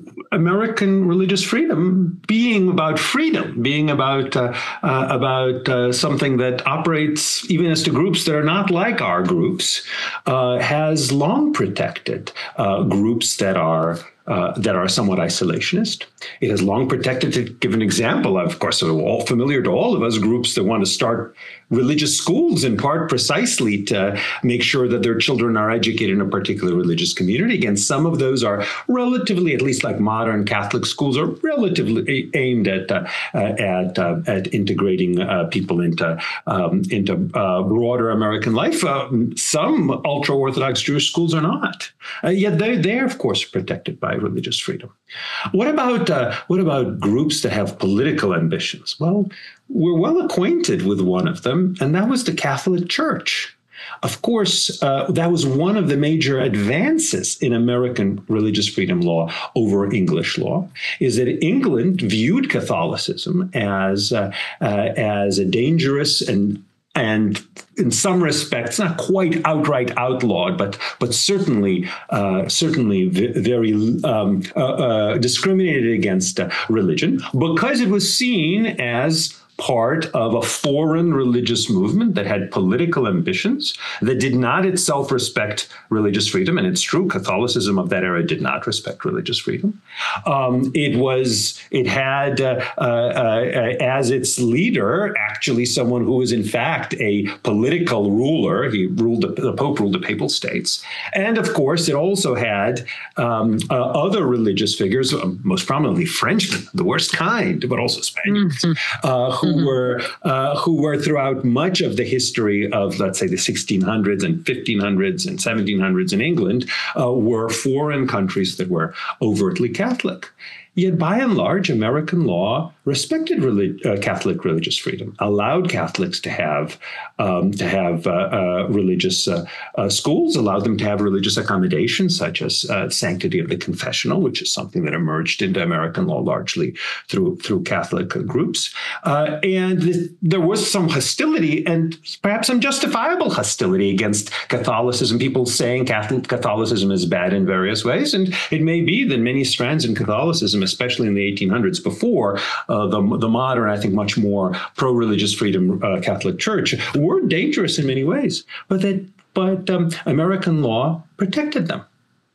Speaker 5: American religious freedom being about freedom, being about uh, uh, about uh, something that operates even as to groups that are not like our groups, uh, has long protected uh, groups that are uh, that are somewhat isolationist. It has long protected, to give an example, of course, are all familiar to all of us, groups that want to start religious schools in part precisely to make sure that their children are educated in a particular religious community. Again, some of those are relatively, at least like modern Catholic schools, are relatively aimed at uh, at uh, at integrating uh, people into um, into uh, broader American life. Uh, some ultra-Orthodox Jewish schools are not. Uh, yet they they are, of course, protected by religious freedom. What about uh, what about groups that have political ambitions? Well, we're well acquainted with one of them, and that was the Catholic Church. Of course, uh, that was one of the major advances in American religious freedom law over English law, is that England viewed Catholicism as uh, uh, as a dangerous and and in some respects, not quite outright outlawed, but but certainly uh, certainly very um, uh, uh, discriminated against uh, religion, because it was seen as part of a foreign religious movement that had political ambitions, that did not itself respect religious freedom. And it's true, Catholicism of that era did not respect religious freedom. Um, it was, it had uh, uh, uh, as its leader, actually someone who was in fact a political ruler. He ruled, the, the Pope ruled the Papal States. And of course, it also had um, uh, other religious figures, uh, most prominently Frenchmen, the worst kind, but also Spaniards, mm-hmm. uh, who Who were uh, who were throughout much of the history of, let's say, the sixteen hundreds and fifteen hundreds and seventeen hundreds in England, uh, were foreign countries that were overtly Catholic. Yet, by and large, American law respected relig- uh, Catholic religious freedom, allowed Catholics to have um, to have uh, uh, religious uh, uh, schools, allowed them to have religious accommodations such as uh, sanctity of the confessional, which is something that emerged into American law largely through through Catholic groups. Uh, and th- there was some hostility, and perhaps some justifiable hostility, against Catholicism. People saying Catholic Catholicism is bad in various ways, and it may be that many strands in Catholicism, especially in the eighteen hundreds, before uh, the, the modern, I think, much more pro-religious freedom uh, Catholic Church, were dangerous in many ways. But that, but um, American law protected them.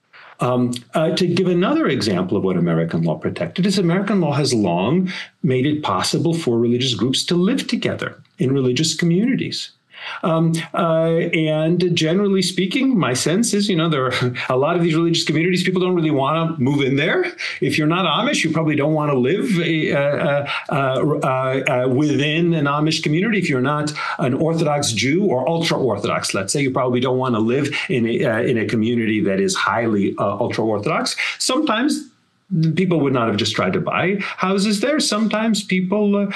Speaker 5: Um, uh, to give another example of what American law protected, is American law has long made it possible for religious groups to live together in religious communities. Um, uh, and generally speaking, my sense is, you know, there are a lot of these religious communities, people don't really want to move in there. If you're not Amish, you probably don't want to live uh, uh, uh, uh, within an Amish community. If you're not an Orthodox Jew or ultra-Orthodox, let's say, you probably don't want to live in a, uh, in a community that is highly uh, ultra-Orthodox. Sometimes people would not have just tried to buy houses there. Sometimes people uh,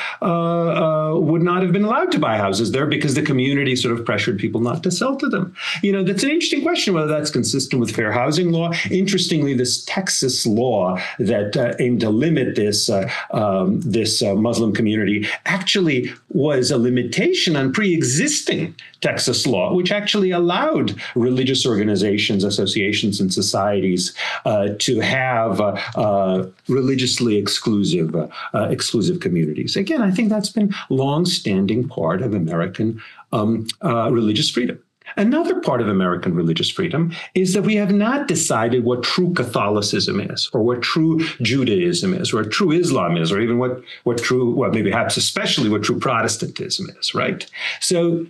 Speaker 5: uh, would not have been allowed to buy houses there because the community sort of pressured people not to sell to them. You know, that's an interesting question, whether that's consistent with fair housing law. Interestingly, this Texas law that uh, aimed to limit this, uh, um, this uh, Muslim community actually was a limitation on pre-existing Texas law, which actually allowed religious organizations, associations, and societies uh, to have uh, uh, religiously exclusive, uh, uh, exclusive communities. Again, I think that's been long-standing part of American um, uh, religious freedom. Another part of American religious freedom is that we have not decided what true Catholicism is, or what true Judaism is, or what true Islam is, or even what, what true, well, maybe perhaps especially what true Protestantism is, right? So,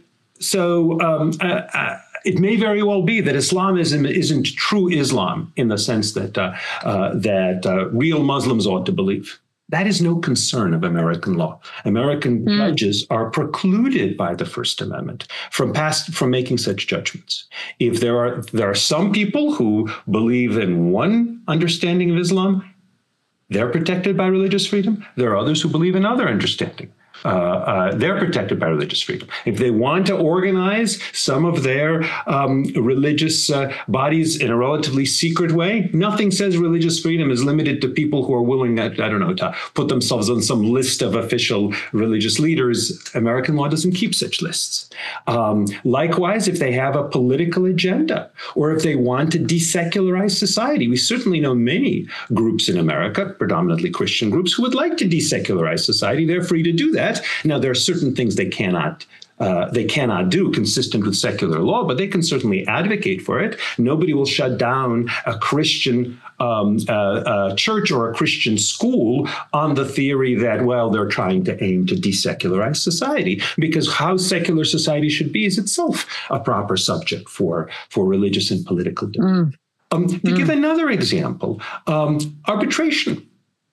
Speaker 5: so um, uh, uh, it may very well be that Islamism isn't true Islam in the sense that, uh, uh, that uh, real Muslims ought to believe. That is no concern of American law. American mm. judges are precluded by the First Amendment from past from making such judgments. If there are there are some people who believe in one understanding of Islam, they're protected by religious freedom. There are others who believe in other understanding. Uh, uh, they're protected by religious freedom. If they want to organize some of their um, religious uh, bodies in a relatively secret way, nothing says religious freedom is limited to people who are willing, I, I don't know, to put themselves on some list of official religious leaders. American law doesn't keep such lists. Um, likewise, if they have a political agenda or if they want to desecularize society, we certainly know many groups in America, predominantly Christian groups, who would like to desecularize society. They're free to do that. Now, there are certain things they cannot uh, they cannot do consistent with secular law, but they can certainly advocate for it. Nobody will shut down a Christian um, uh, uh, church or a Christian school on the theory that, well, they're trying to aim to desecularize society, because how secular society should be is itself a proper subject for, for religious and political debate. Mm. Um, to mm. give another example, um, arbitration.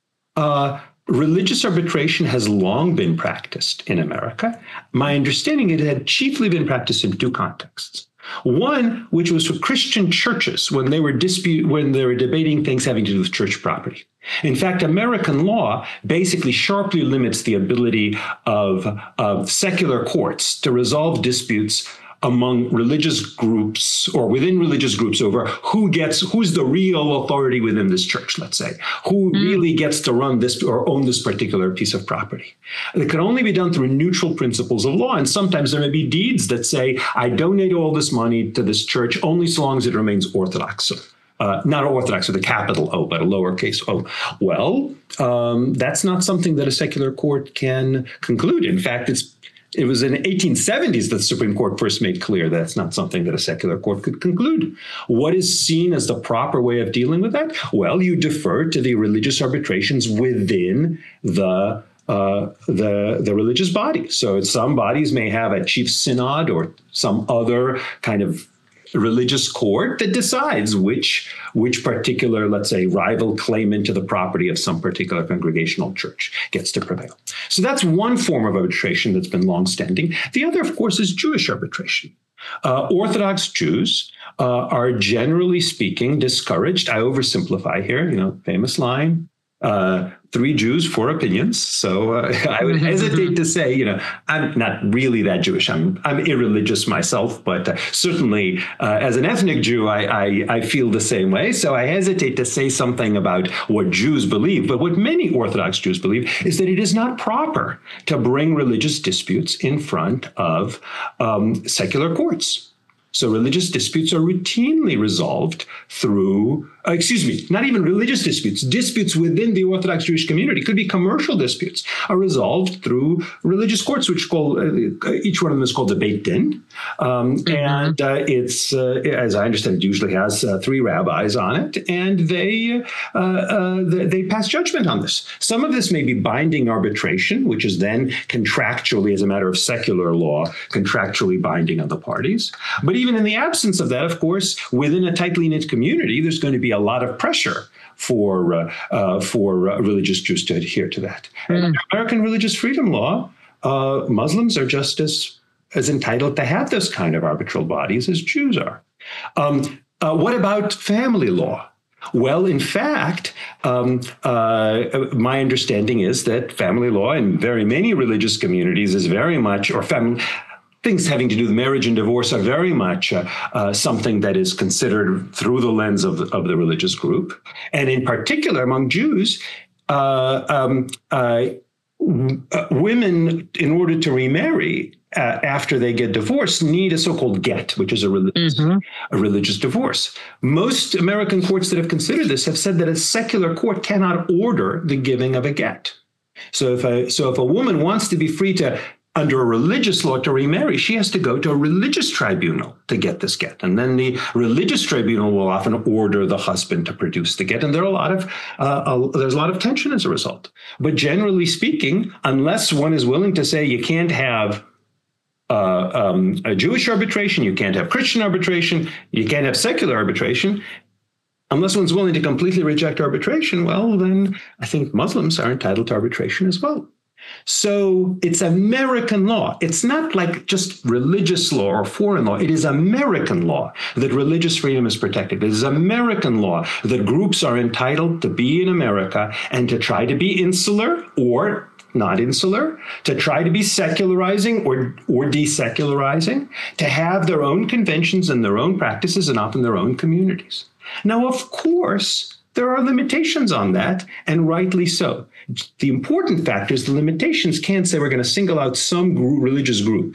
Speaker 5: Uh, Religious arbitration has long been practiced in America. My understanding, it had chiefly been practiced in two contexts. One, which was for Christian churches when they were dispute when they were debating things having to do with church property. In fact, American law basically sharply limits the ability of, of secular courts to resolve disputes among religious groups or within religious groups over who gets, who's the real authority within this church, let's say, who mm. really gets to run this or own this particular piece of property. It can only be done through neutral principles of law. And sometimes there may be deeds that say, I donate all this money to this church only so long as it remains orthodox. So, uh, not orthodox with a capital O, but a lowercase o. Well, um, that's not something that a secular court can conclude. In fact, it's It was in the eighteen seventies that the Supreme Court first made clear that it's not something that a secular court could conclude. What is seen as the proper way of dealing with that? Well, you defer to the religious arbitrations within the uh, the, the religious body. So some bodies may have a chief synod or some other kind of religious court that decides which which particular, let's say, rival claimant to the property of some particular congregational church gets to prevail. So that's one form of arbitration that's been longstanding. The other, of course, is Jewish arbitration. Uh, Orthodox Jews uh, are generally speaking discouraged. I oversimplify here, you know, famous line. Uh, three Jews, four opinions. So uh, I would hesitate to say, you know, I'm not really that Jewish. I'm I'm irreligious myself, but uh, certainly uh, as an ethnic Jew, I, I I feel the same way. So I hesitate to say something about what Jews believe. But what many Orthodox Jews believe is that it is not proper to bring religious disputes in front of um, secular courts. So religious disputes are routinely resolved through, uh, excuse me, not even religious disputes, disputes within the Orthodox Jewish community, could be commercial disputes, are resolved through religious courts, which call, uh, each one of them is called the Beit Din. Um, mm-hmm. And uh, it's, uh, as I understand, it usually has uh, three rabbis on it, and they, uh, uh, they, they pass judgment on this. Some of this may be binding arbitration, which is then contractually, as a matter of secular law, contractually binding on the parties. But even in the absence of that, of course, within a tightly knit community, there's going to be a lot of pressure for uh, uh, for uh, religious Jews to adhere to that. Mm. And under American religious freedom law, uh, Muslims are just as as entitled to have this kind of arbitral bodies as Jews are. Um, uh, what about family law? Well, in fact, um, uh, my understanding is that family law in very many religious communities is very much, or family. Things having to do with marriage and divorce are very much uh, uh, something that is considered through the lens of, of the religious group. And in particular, among Jews, uh, um, uh, uh, women, in order to remarry uh, after they get divorced, need a so-called get, which is a religious, mm-hmm. a religious divorce. Most American courts that have considered this have said that a secular court cannot order the giving of a get. So if a, so if a woman wants to be free to, under a religious law, to remarry, she has to go to a religious tribunal to get this get. And then the religious tribunal will often order the husband to produce the get. And there are a lot of, uh, a, there's a lot of tension as a result. But generally speaking, unless one is willing to say you can't have uh, um, a Jewish arbitration, you can't have Christian arbitration, you can't have secular arbitration, unless one's willing to completely reject arbitration, well, then I think Muslims are entitled to arbitration as well. So it's American law. It's not like just religious law or foreign law. It is American law that religious freedom is protected. It is American law that groups are entitled to be in America and to try to be insular or not insular, to try to be secularizing or, or desecularizing, to have their own conventions and their own practices and often their own communities. Now, of course, there are limitations on that, and rightly so. The important factor is the limitations can't say we're going to single out some group, religious group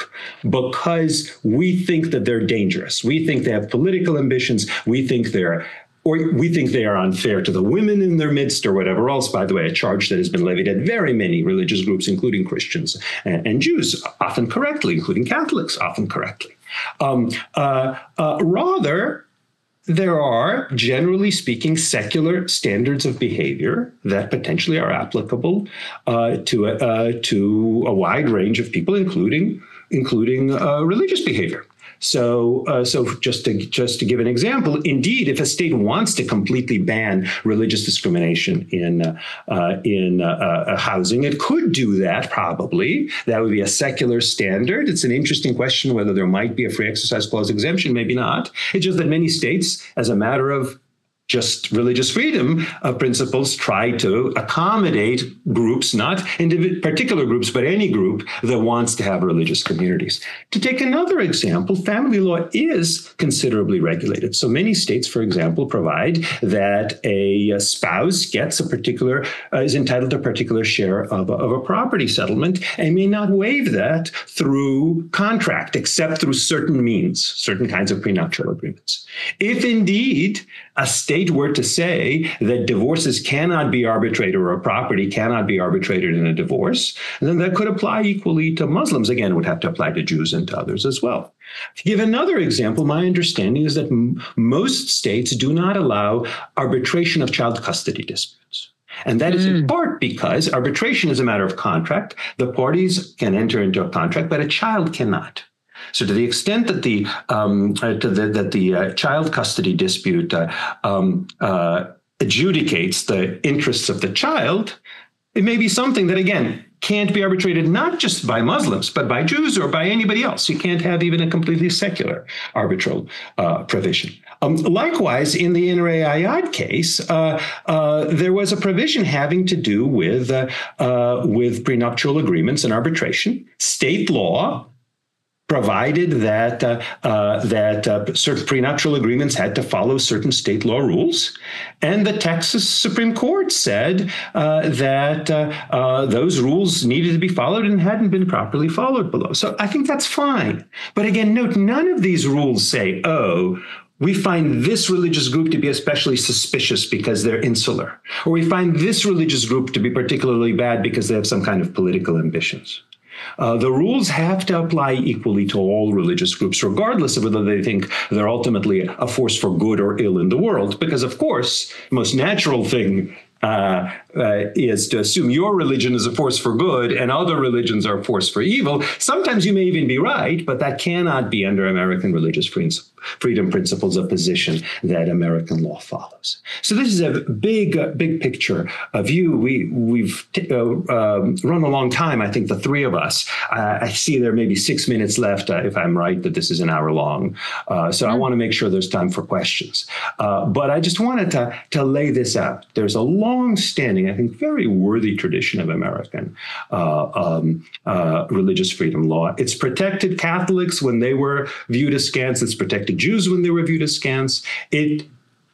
Speaker 5: because we think that they're dangerous. We think they have political ambitions. We think they're or we think they are unfair to the women in their midst or whatever else, by the way, a charge that has been levied at very many religious groups, including Christians and, and Jews, often correctly, including Catholics, often correctly. Um, uh, uh, rather, there are, generally speaking, secular standards of behavior that potentially are applicable uh, to, uh, to a wide range of people, including, including uh, religious behavior. So, uh, so just to just to give an example, indeed, if a state wants to completely ban religious discrimination in uh, uh, in uh, uh, housing, it could do that. Probably that would be a secular standard. It's an interesting question whether there might be a free exercise clause exemption. Maybe not. It's just that many states, as a matter of just religious freedom uh, principles, try to accommodate groups, not individual particular groups, but any group that wants to have religious communities. To take another example, family law is considerably regulated. So many states, for example, provide that a spouse gets a particular, uh, is entitled to a particular share of a, of a property settlement and may not waive that through contract, except through certain means, certain kinds of prenuptial agreements. If indeed a state were to say that divorces cannot be arbitrated or a property cannot be arbitrated in a divorce, then that could apply equally to Muslims. Again, it would have to apply to Jews and to others as well. To give another example, my understanding is that m- most states do not allow arbitration of child custody disputes. And that is in part because arbitration is a matter of contract. The parties can enter into a contract, but a child cannot. So to the extent that the um, uh, to the, that the uh, child custody dispute uh, um, uh, adjudicates the interests of the child, it may be something that, again, can't be arbitrated not just by Muslims, but by Jews or by anybody else. You can't have even a completely secular arbitral uh, provision. Um, likewise, in the N R A I A D case, uh, uh, there was a provision having to do with uh, uh, with prenuptial agreements and arbitration. State law provided that uh, uh, that uh, certain prenuptial agreements had to follow certain state law rules, and the Texas Supreme Court said uh, that uh, uh, those rules needed to be followed and hadn't been properly followed below. So I think that's fine. But again, note, none of these rules say, oh, we find this religious group to be especially suspicious because they're insular, or we find this religious group to be particularly bad because they have some kind of political ambitions. Uh, the rules have to apply equally to all religious groups, regardless of whether they think they're ultimately a force for good or ill in the world. Because, of course, the most natural thing uh, uh, is to assume your religion is a force for good and other religions are a force for evil. Sometimes you may even be right, but that cannot be under American religious freedom principles, a position that American law follows. So this is a big, uh, big picture of view. We, we've t- uh, um, run a long time, I think, the three of us. Uh, I see there may be six minutes left, uh, if I'm right, that this is an hour long. Uh, so mm-hmm. I want to make sure there's time for questions. Uh, but I just wanted to, to lay this out. There's a long-standing, I think, very worthy tradition of American uh, um, uh, religious freedom law. It's protected Catholics when they were viewed askance. It's protected Jews when they were viewed askance. It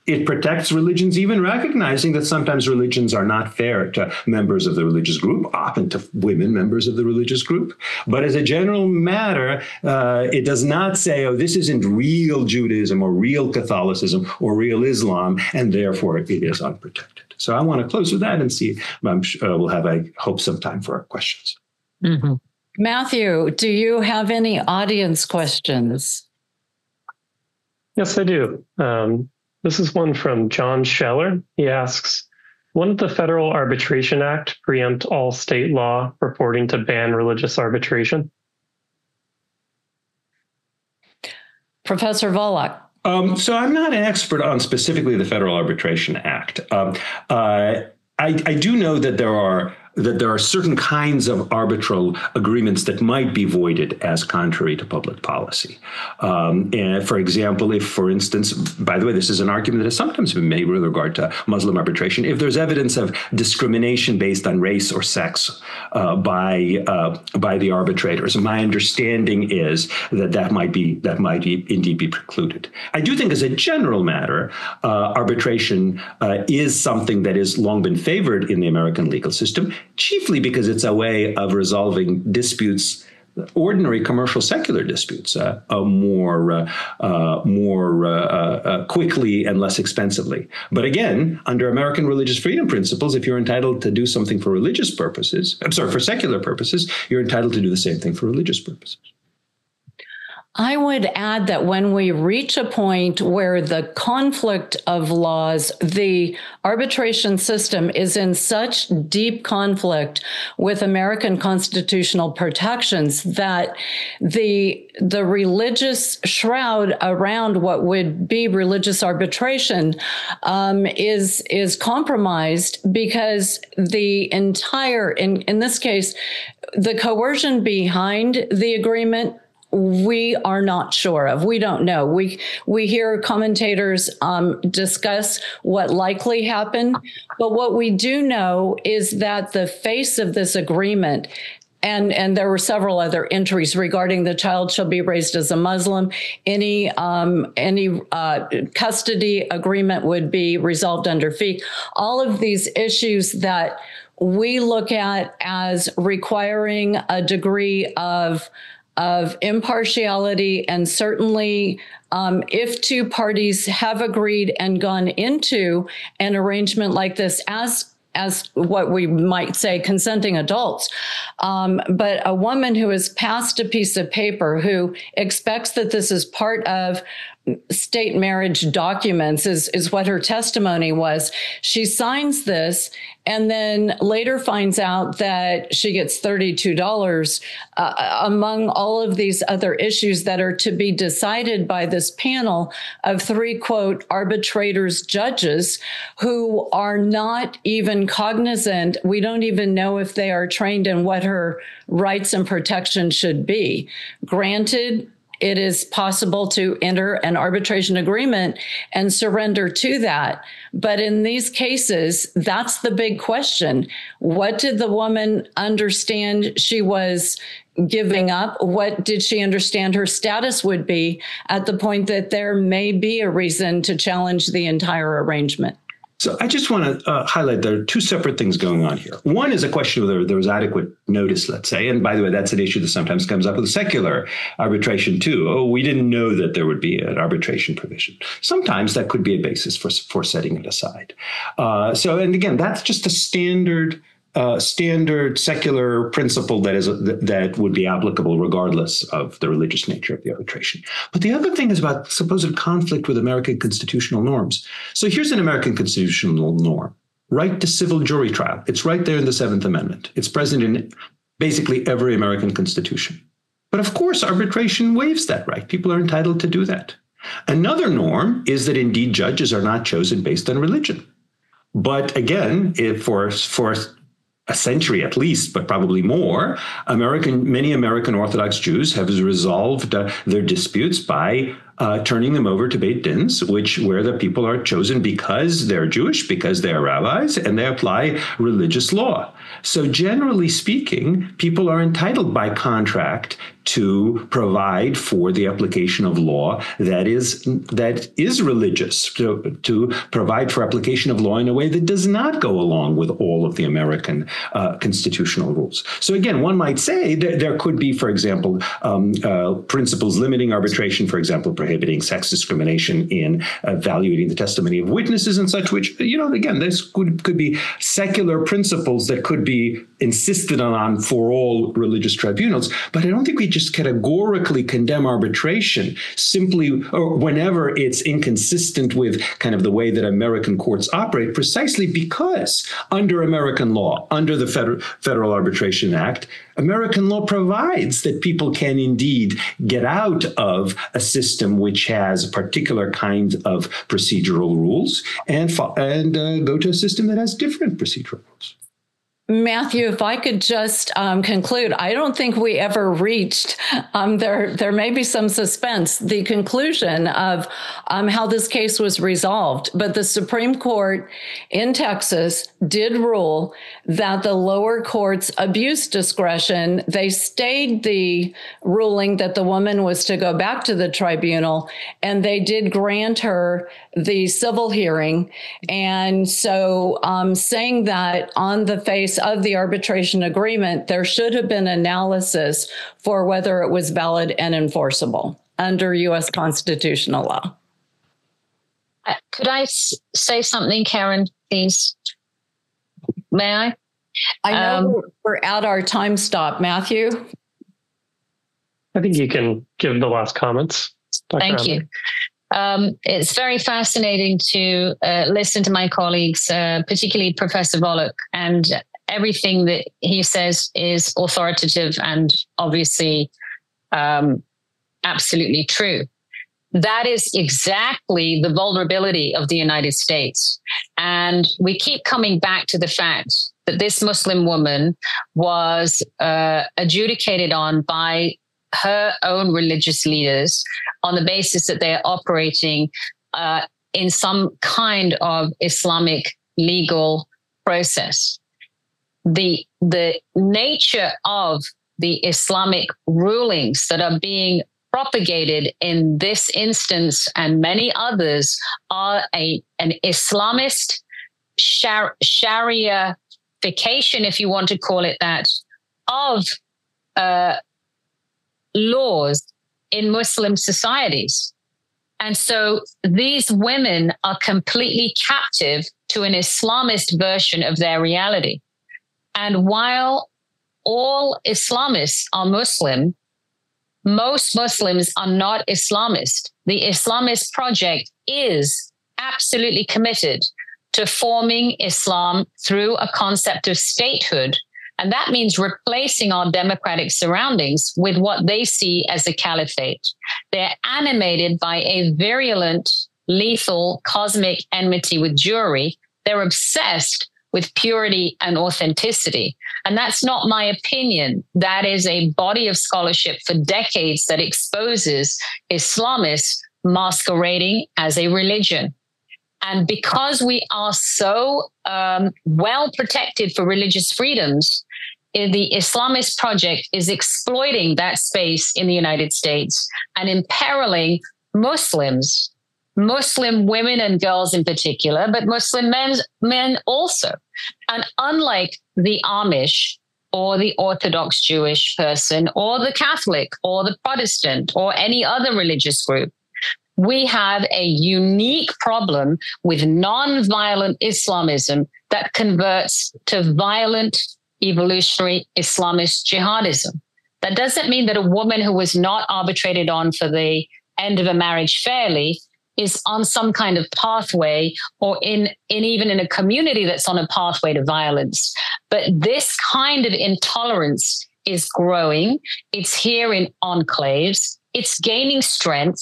Speaker 5: It protects religions, even recognizing that sometimes religions are not fair to members of the religious group, often to women members of the religious group. But as a general matter, uh, it does not say, oh, this isn't real Judaism or real Catholicism or real Islam, and therefore it is unprotected. So I want to close with that and see. I'm sure we'll have, I hope, some time for our questions.
Speaker 3: Mm-hmm. Matthew, do you have any audience questions?
Speaker 2: Yes, I do. Um, This is one from John Scheller. He asks, wouldn't the Federal Arbitration Act preempt all state law purporting to ban religious arbitration?
Speaker 3: Professor Volokh.
Speaker 5: Um, so I'm not an expert on specifically the Federal Arbitration Act. Um, uh, I, I do know that there are that there are certain kinds of arbitral agreements that might be voided as contrary to public policy. Um, and for example, if, for instance, by the way, this is an argument that has sometimes been made with regard to Muslim arbitration, if there's evidence of discrimination based on race or sex uh, by uh, by the arbitrators, my understanding is that that might be that might be, indeed be precluded. I do think, as a general matter, uh, arbitration uh, is something that has long been favored in the American legal system, chiefly because it's a way of resolving disputes, ordinary commercial secular disputes, uh, uh, more uh, uh, more uh, uh, quickly and less expensively. But again, under American religious freedom principles, if you're entitled to do something for religious purposes, I'm sorry, for secular purposes, you're entitled to do the same thing for religious purposes.
Speaker 3: I would add that when we reach a point where the conflict of laws, the arbitration system is in such deep conflict with American constitutional protections that the the religious shroud around what would be religious arbitration um, is is compromised, because the entire, in, in this case, the coercion behind the agreement, we are not sure of. We don't know. We we hear commentators um, discuss what likely happened, but what we do know is that the face of this agreement, and and there were several other entries regarding the child shall be raised as a Muslim, any um, any uh, custody agreement would be resolved under fee. All of these issues that we look at as requiring a degree of of impartiality, and certainly um, if two parties have agreed and gone into an arrangement like this as as what we might say consenting adults, um, but a woman who has passed a piece of paper, who expects that this is part of state marriage documents, is, is what her testimony was. She signs this and then later finds out that she gets thirty-two dollars uh, among all of these other issues that are to be decided by this panel of three, quote, arbitrators, judges, who are not even cognizant. We don't even know if they are trained in what her rights and protections should be. Granted, it is possible to enter an arbitration agreement and surrender to that. But in these cases, that's the big question. What did the woman understand she was giving up? What did she understand her status would be at the point that there may be a reason to challenge the entire arrangement?
Speaker 5: So I just want to uh, highlight there are two separate things going on here. One is a question of whether there was adequate notice, let's say. And by the way, that's an issue that sometimes comes up with secular arbitration, too. Oh, we didn't know that there would be an arbitration provision. Sometimes that could be a basis for, for setting it aside. Uh, so, and again, that's just a standard Uh, standard secular principle that is that would be applicable regardless of the religious nature of the arbitration. But the other thing is about supposed conflict with American constitutional norms. So here's an American constitutional norm: right to civil jury trial. It's right there in the Seventh Amendment. It's present in basically every American constitution. But of course, arbitration waives that right. People are entitled to do that. Another norm is that indeed judges are not chosen based on religion. But again, if for for a century at least, but probably more, American, many American Orthodox Jews have resolved uh, their disputes by uh, turning them over to Beit Dins, which where the people are chosen because they're Jewish, because they are rabbis, and they apply religious law. So generally speaking, people are entitled by contract to provide for the application of law that is that is religious, to, to provide for application of law in a way that does not go along with all of the American uh, constitutional rules. So again, one might say that there could be, for example, um, uh, principles limiting arbitration, for example, prohibiting sex discrimination in evaluating the testimony of witnesses and such, which, you know, again, this could, could be secular principles that could be insisted on for all religious tribunals. But I don't think we just categorically condemn arbitration simply or whenever it's inconsistent with kind of the way that American courts operate, precisely because under American law, under the Federal, Federal Arbitration Act, American law provides that people can indeed get out of a system which has a particular kind of procedural rules and, and uh, go to a system that has different procedural rules.
Speaker 3: Matthew, if I could just um, conclude, I don't think we ever reached, um, there there may be some suspense, the conclusion of um, how this case was resolved. But the Supreme Court in Texas did rule that the lower courts abused discretion. They stayed the ruling that the woman was to go back to the tribunal, and they did grant her the civil hearing. And so um, saying that on the face of the arbitration agreement, there should have been analysis for whether it was valid and enforceable under U S constitutional law.
Speaker 4: Uh, could I s- say something, Karen, please? May I?
Speaker 3: I know
Speaker 4: Um,
Speaker 3: we're, we're at our time stop. Matthew?
Speaker 2: I think you can give the last comments. Doctor
Speaker 4: Thank
Speaker 2: Hammer.
Speaker 4: you. Um, it's very fascinating to uh, listen to my colleagues, uh, particularly Professor Volokh, and everything that he says is authoritative and obviously um, absolutely true. That is exactly the vulnerability of the United States. And we keep coming back to the fact that this Muslim woman was uh, adjudicated on by her own religious leaders on the basis that they're operating uh, in some kind of Islamic legal process. The, the nature of the Islamic rulings that are being propagated in this instance and many others are a, an Islamist shar- Sharia-fication, if you want to call it that, of uh, laws in Muslim societies. And so these women are completely captive to an Islamist version of their reality. And while all Islamists are Muslim, most Muslims are not Islamist. The Islamist project is absolutely committed to forming Islam through a concept of statehood. And that means replacing our democratic surroundings with what they see as a caliphate. They're animated by a virulent, lethal, cosmic enmity with Jewry. They're obsessed with purity and authenticity. And that's not my opinion. That is a body of scholarship for decades that exposes Islamists masquerading as a religion. And because we are so um, well protected for religious freedoms, the Islamist project is exploiting that space in the United States and imperiling Muslims, Muslim women and girls in particular, but Muslim men, men also. And unlike the Amish or the Orthodox Jewish person or the Catholic or the Protestant or any other religious group, we have a unique problem with non-violent Islamism that converts to violent evolutionary Islamist jihadism. That doesn't mean that a woman who was not arbitrated on for the end of a marriage fairly is on some kind of pathway or in, in even in a community that's on a pathway to violence. But this kind of intolerance is growing. It's here in enclaves. It's gaining strength.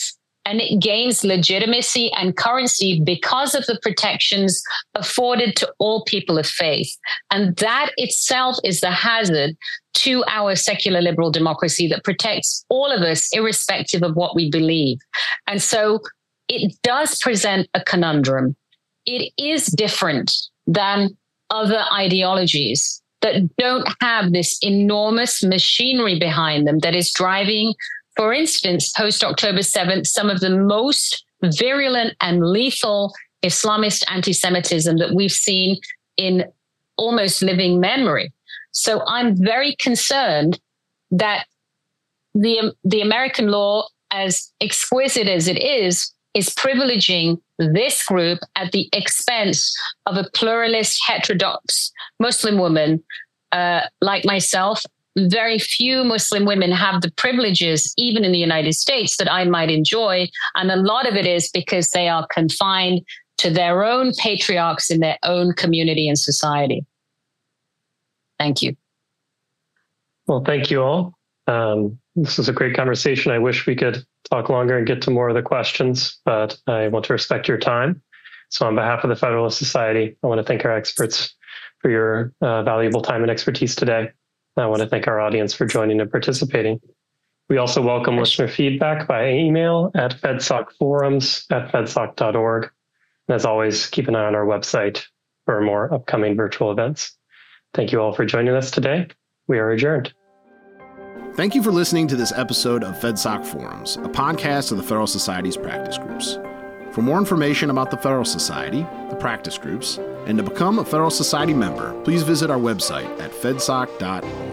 Speaker 4: and it gains legitimacy and currency because of the protections afforded to all people of faith. And that itself is the hazard to our secular liberal democracy that protects all of us, irrespective of what we believe. And so it does present a conundrum. It is different than other ideologies that don't have this enormous machinery behind them that is driving, for instance, post-October seventh, some of the most virulent and lethal Islamist anti-Semitism that we've seen in almost living memory. So I'm very concerned that the, the American law, as exquisite as it is, is privileging this group at the expense of a pluralist, heterodox Muslim woman uh, like myself. Very few Muslim women have the privileges, even in the United States, that I might enjoy. And a lot of it is because they are confined to their own patriarchs in their own community and society. Thank you.
Speaker 2: Well, thank you all. Um, this was a great conversation. I wish we could talk longer and get to more of the questions, but I want to respect your time. So on behalf of the Federalist Society, I want to thank our experts for your uh, valuable time and expertise today. I want to thank our audience for joining and participating. We also welcome listener feedback via email at fedsocforums at fedsoc dot org. And as always, keep an eye on our website for more upcoming virtual events. Thank you all for joining us today. We are adjourned.
Speaker 1: Thank you for listening to this episode of FedSoc Forums, a podcast of the Federal Society's practice groups. For more information about the Federal Society, the practice groups, and to become a Federal Society member, please visit our website at fedsoc dot org.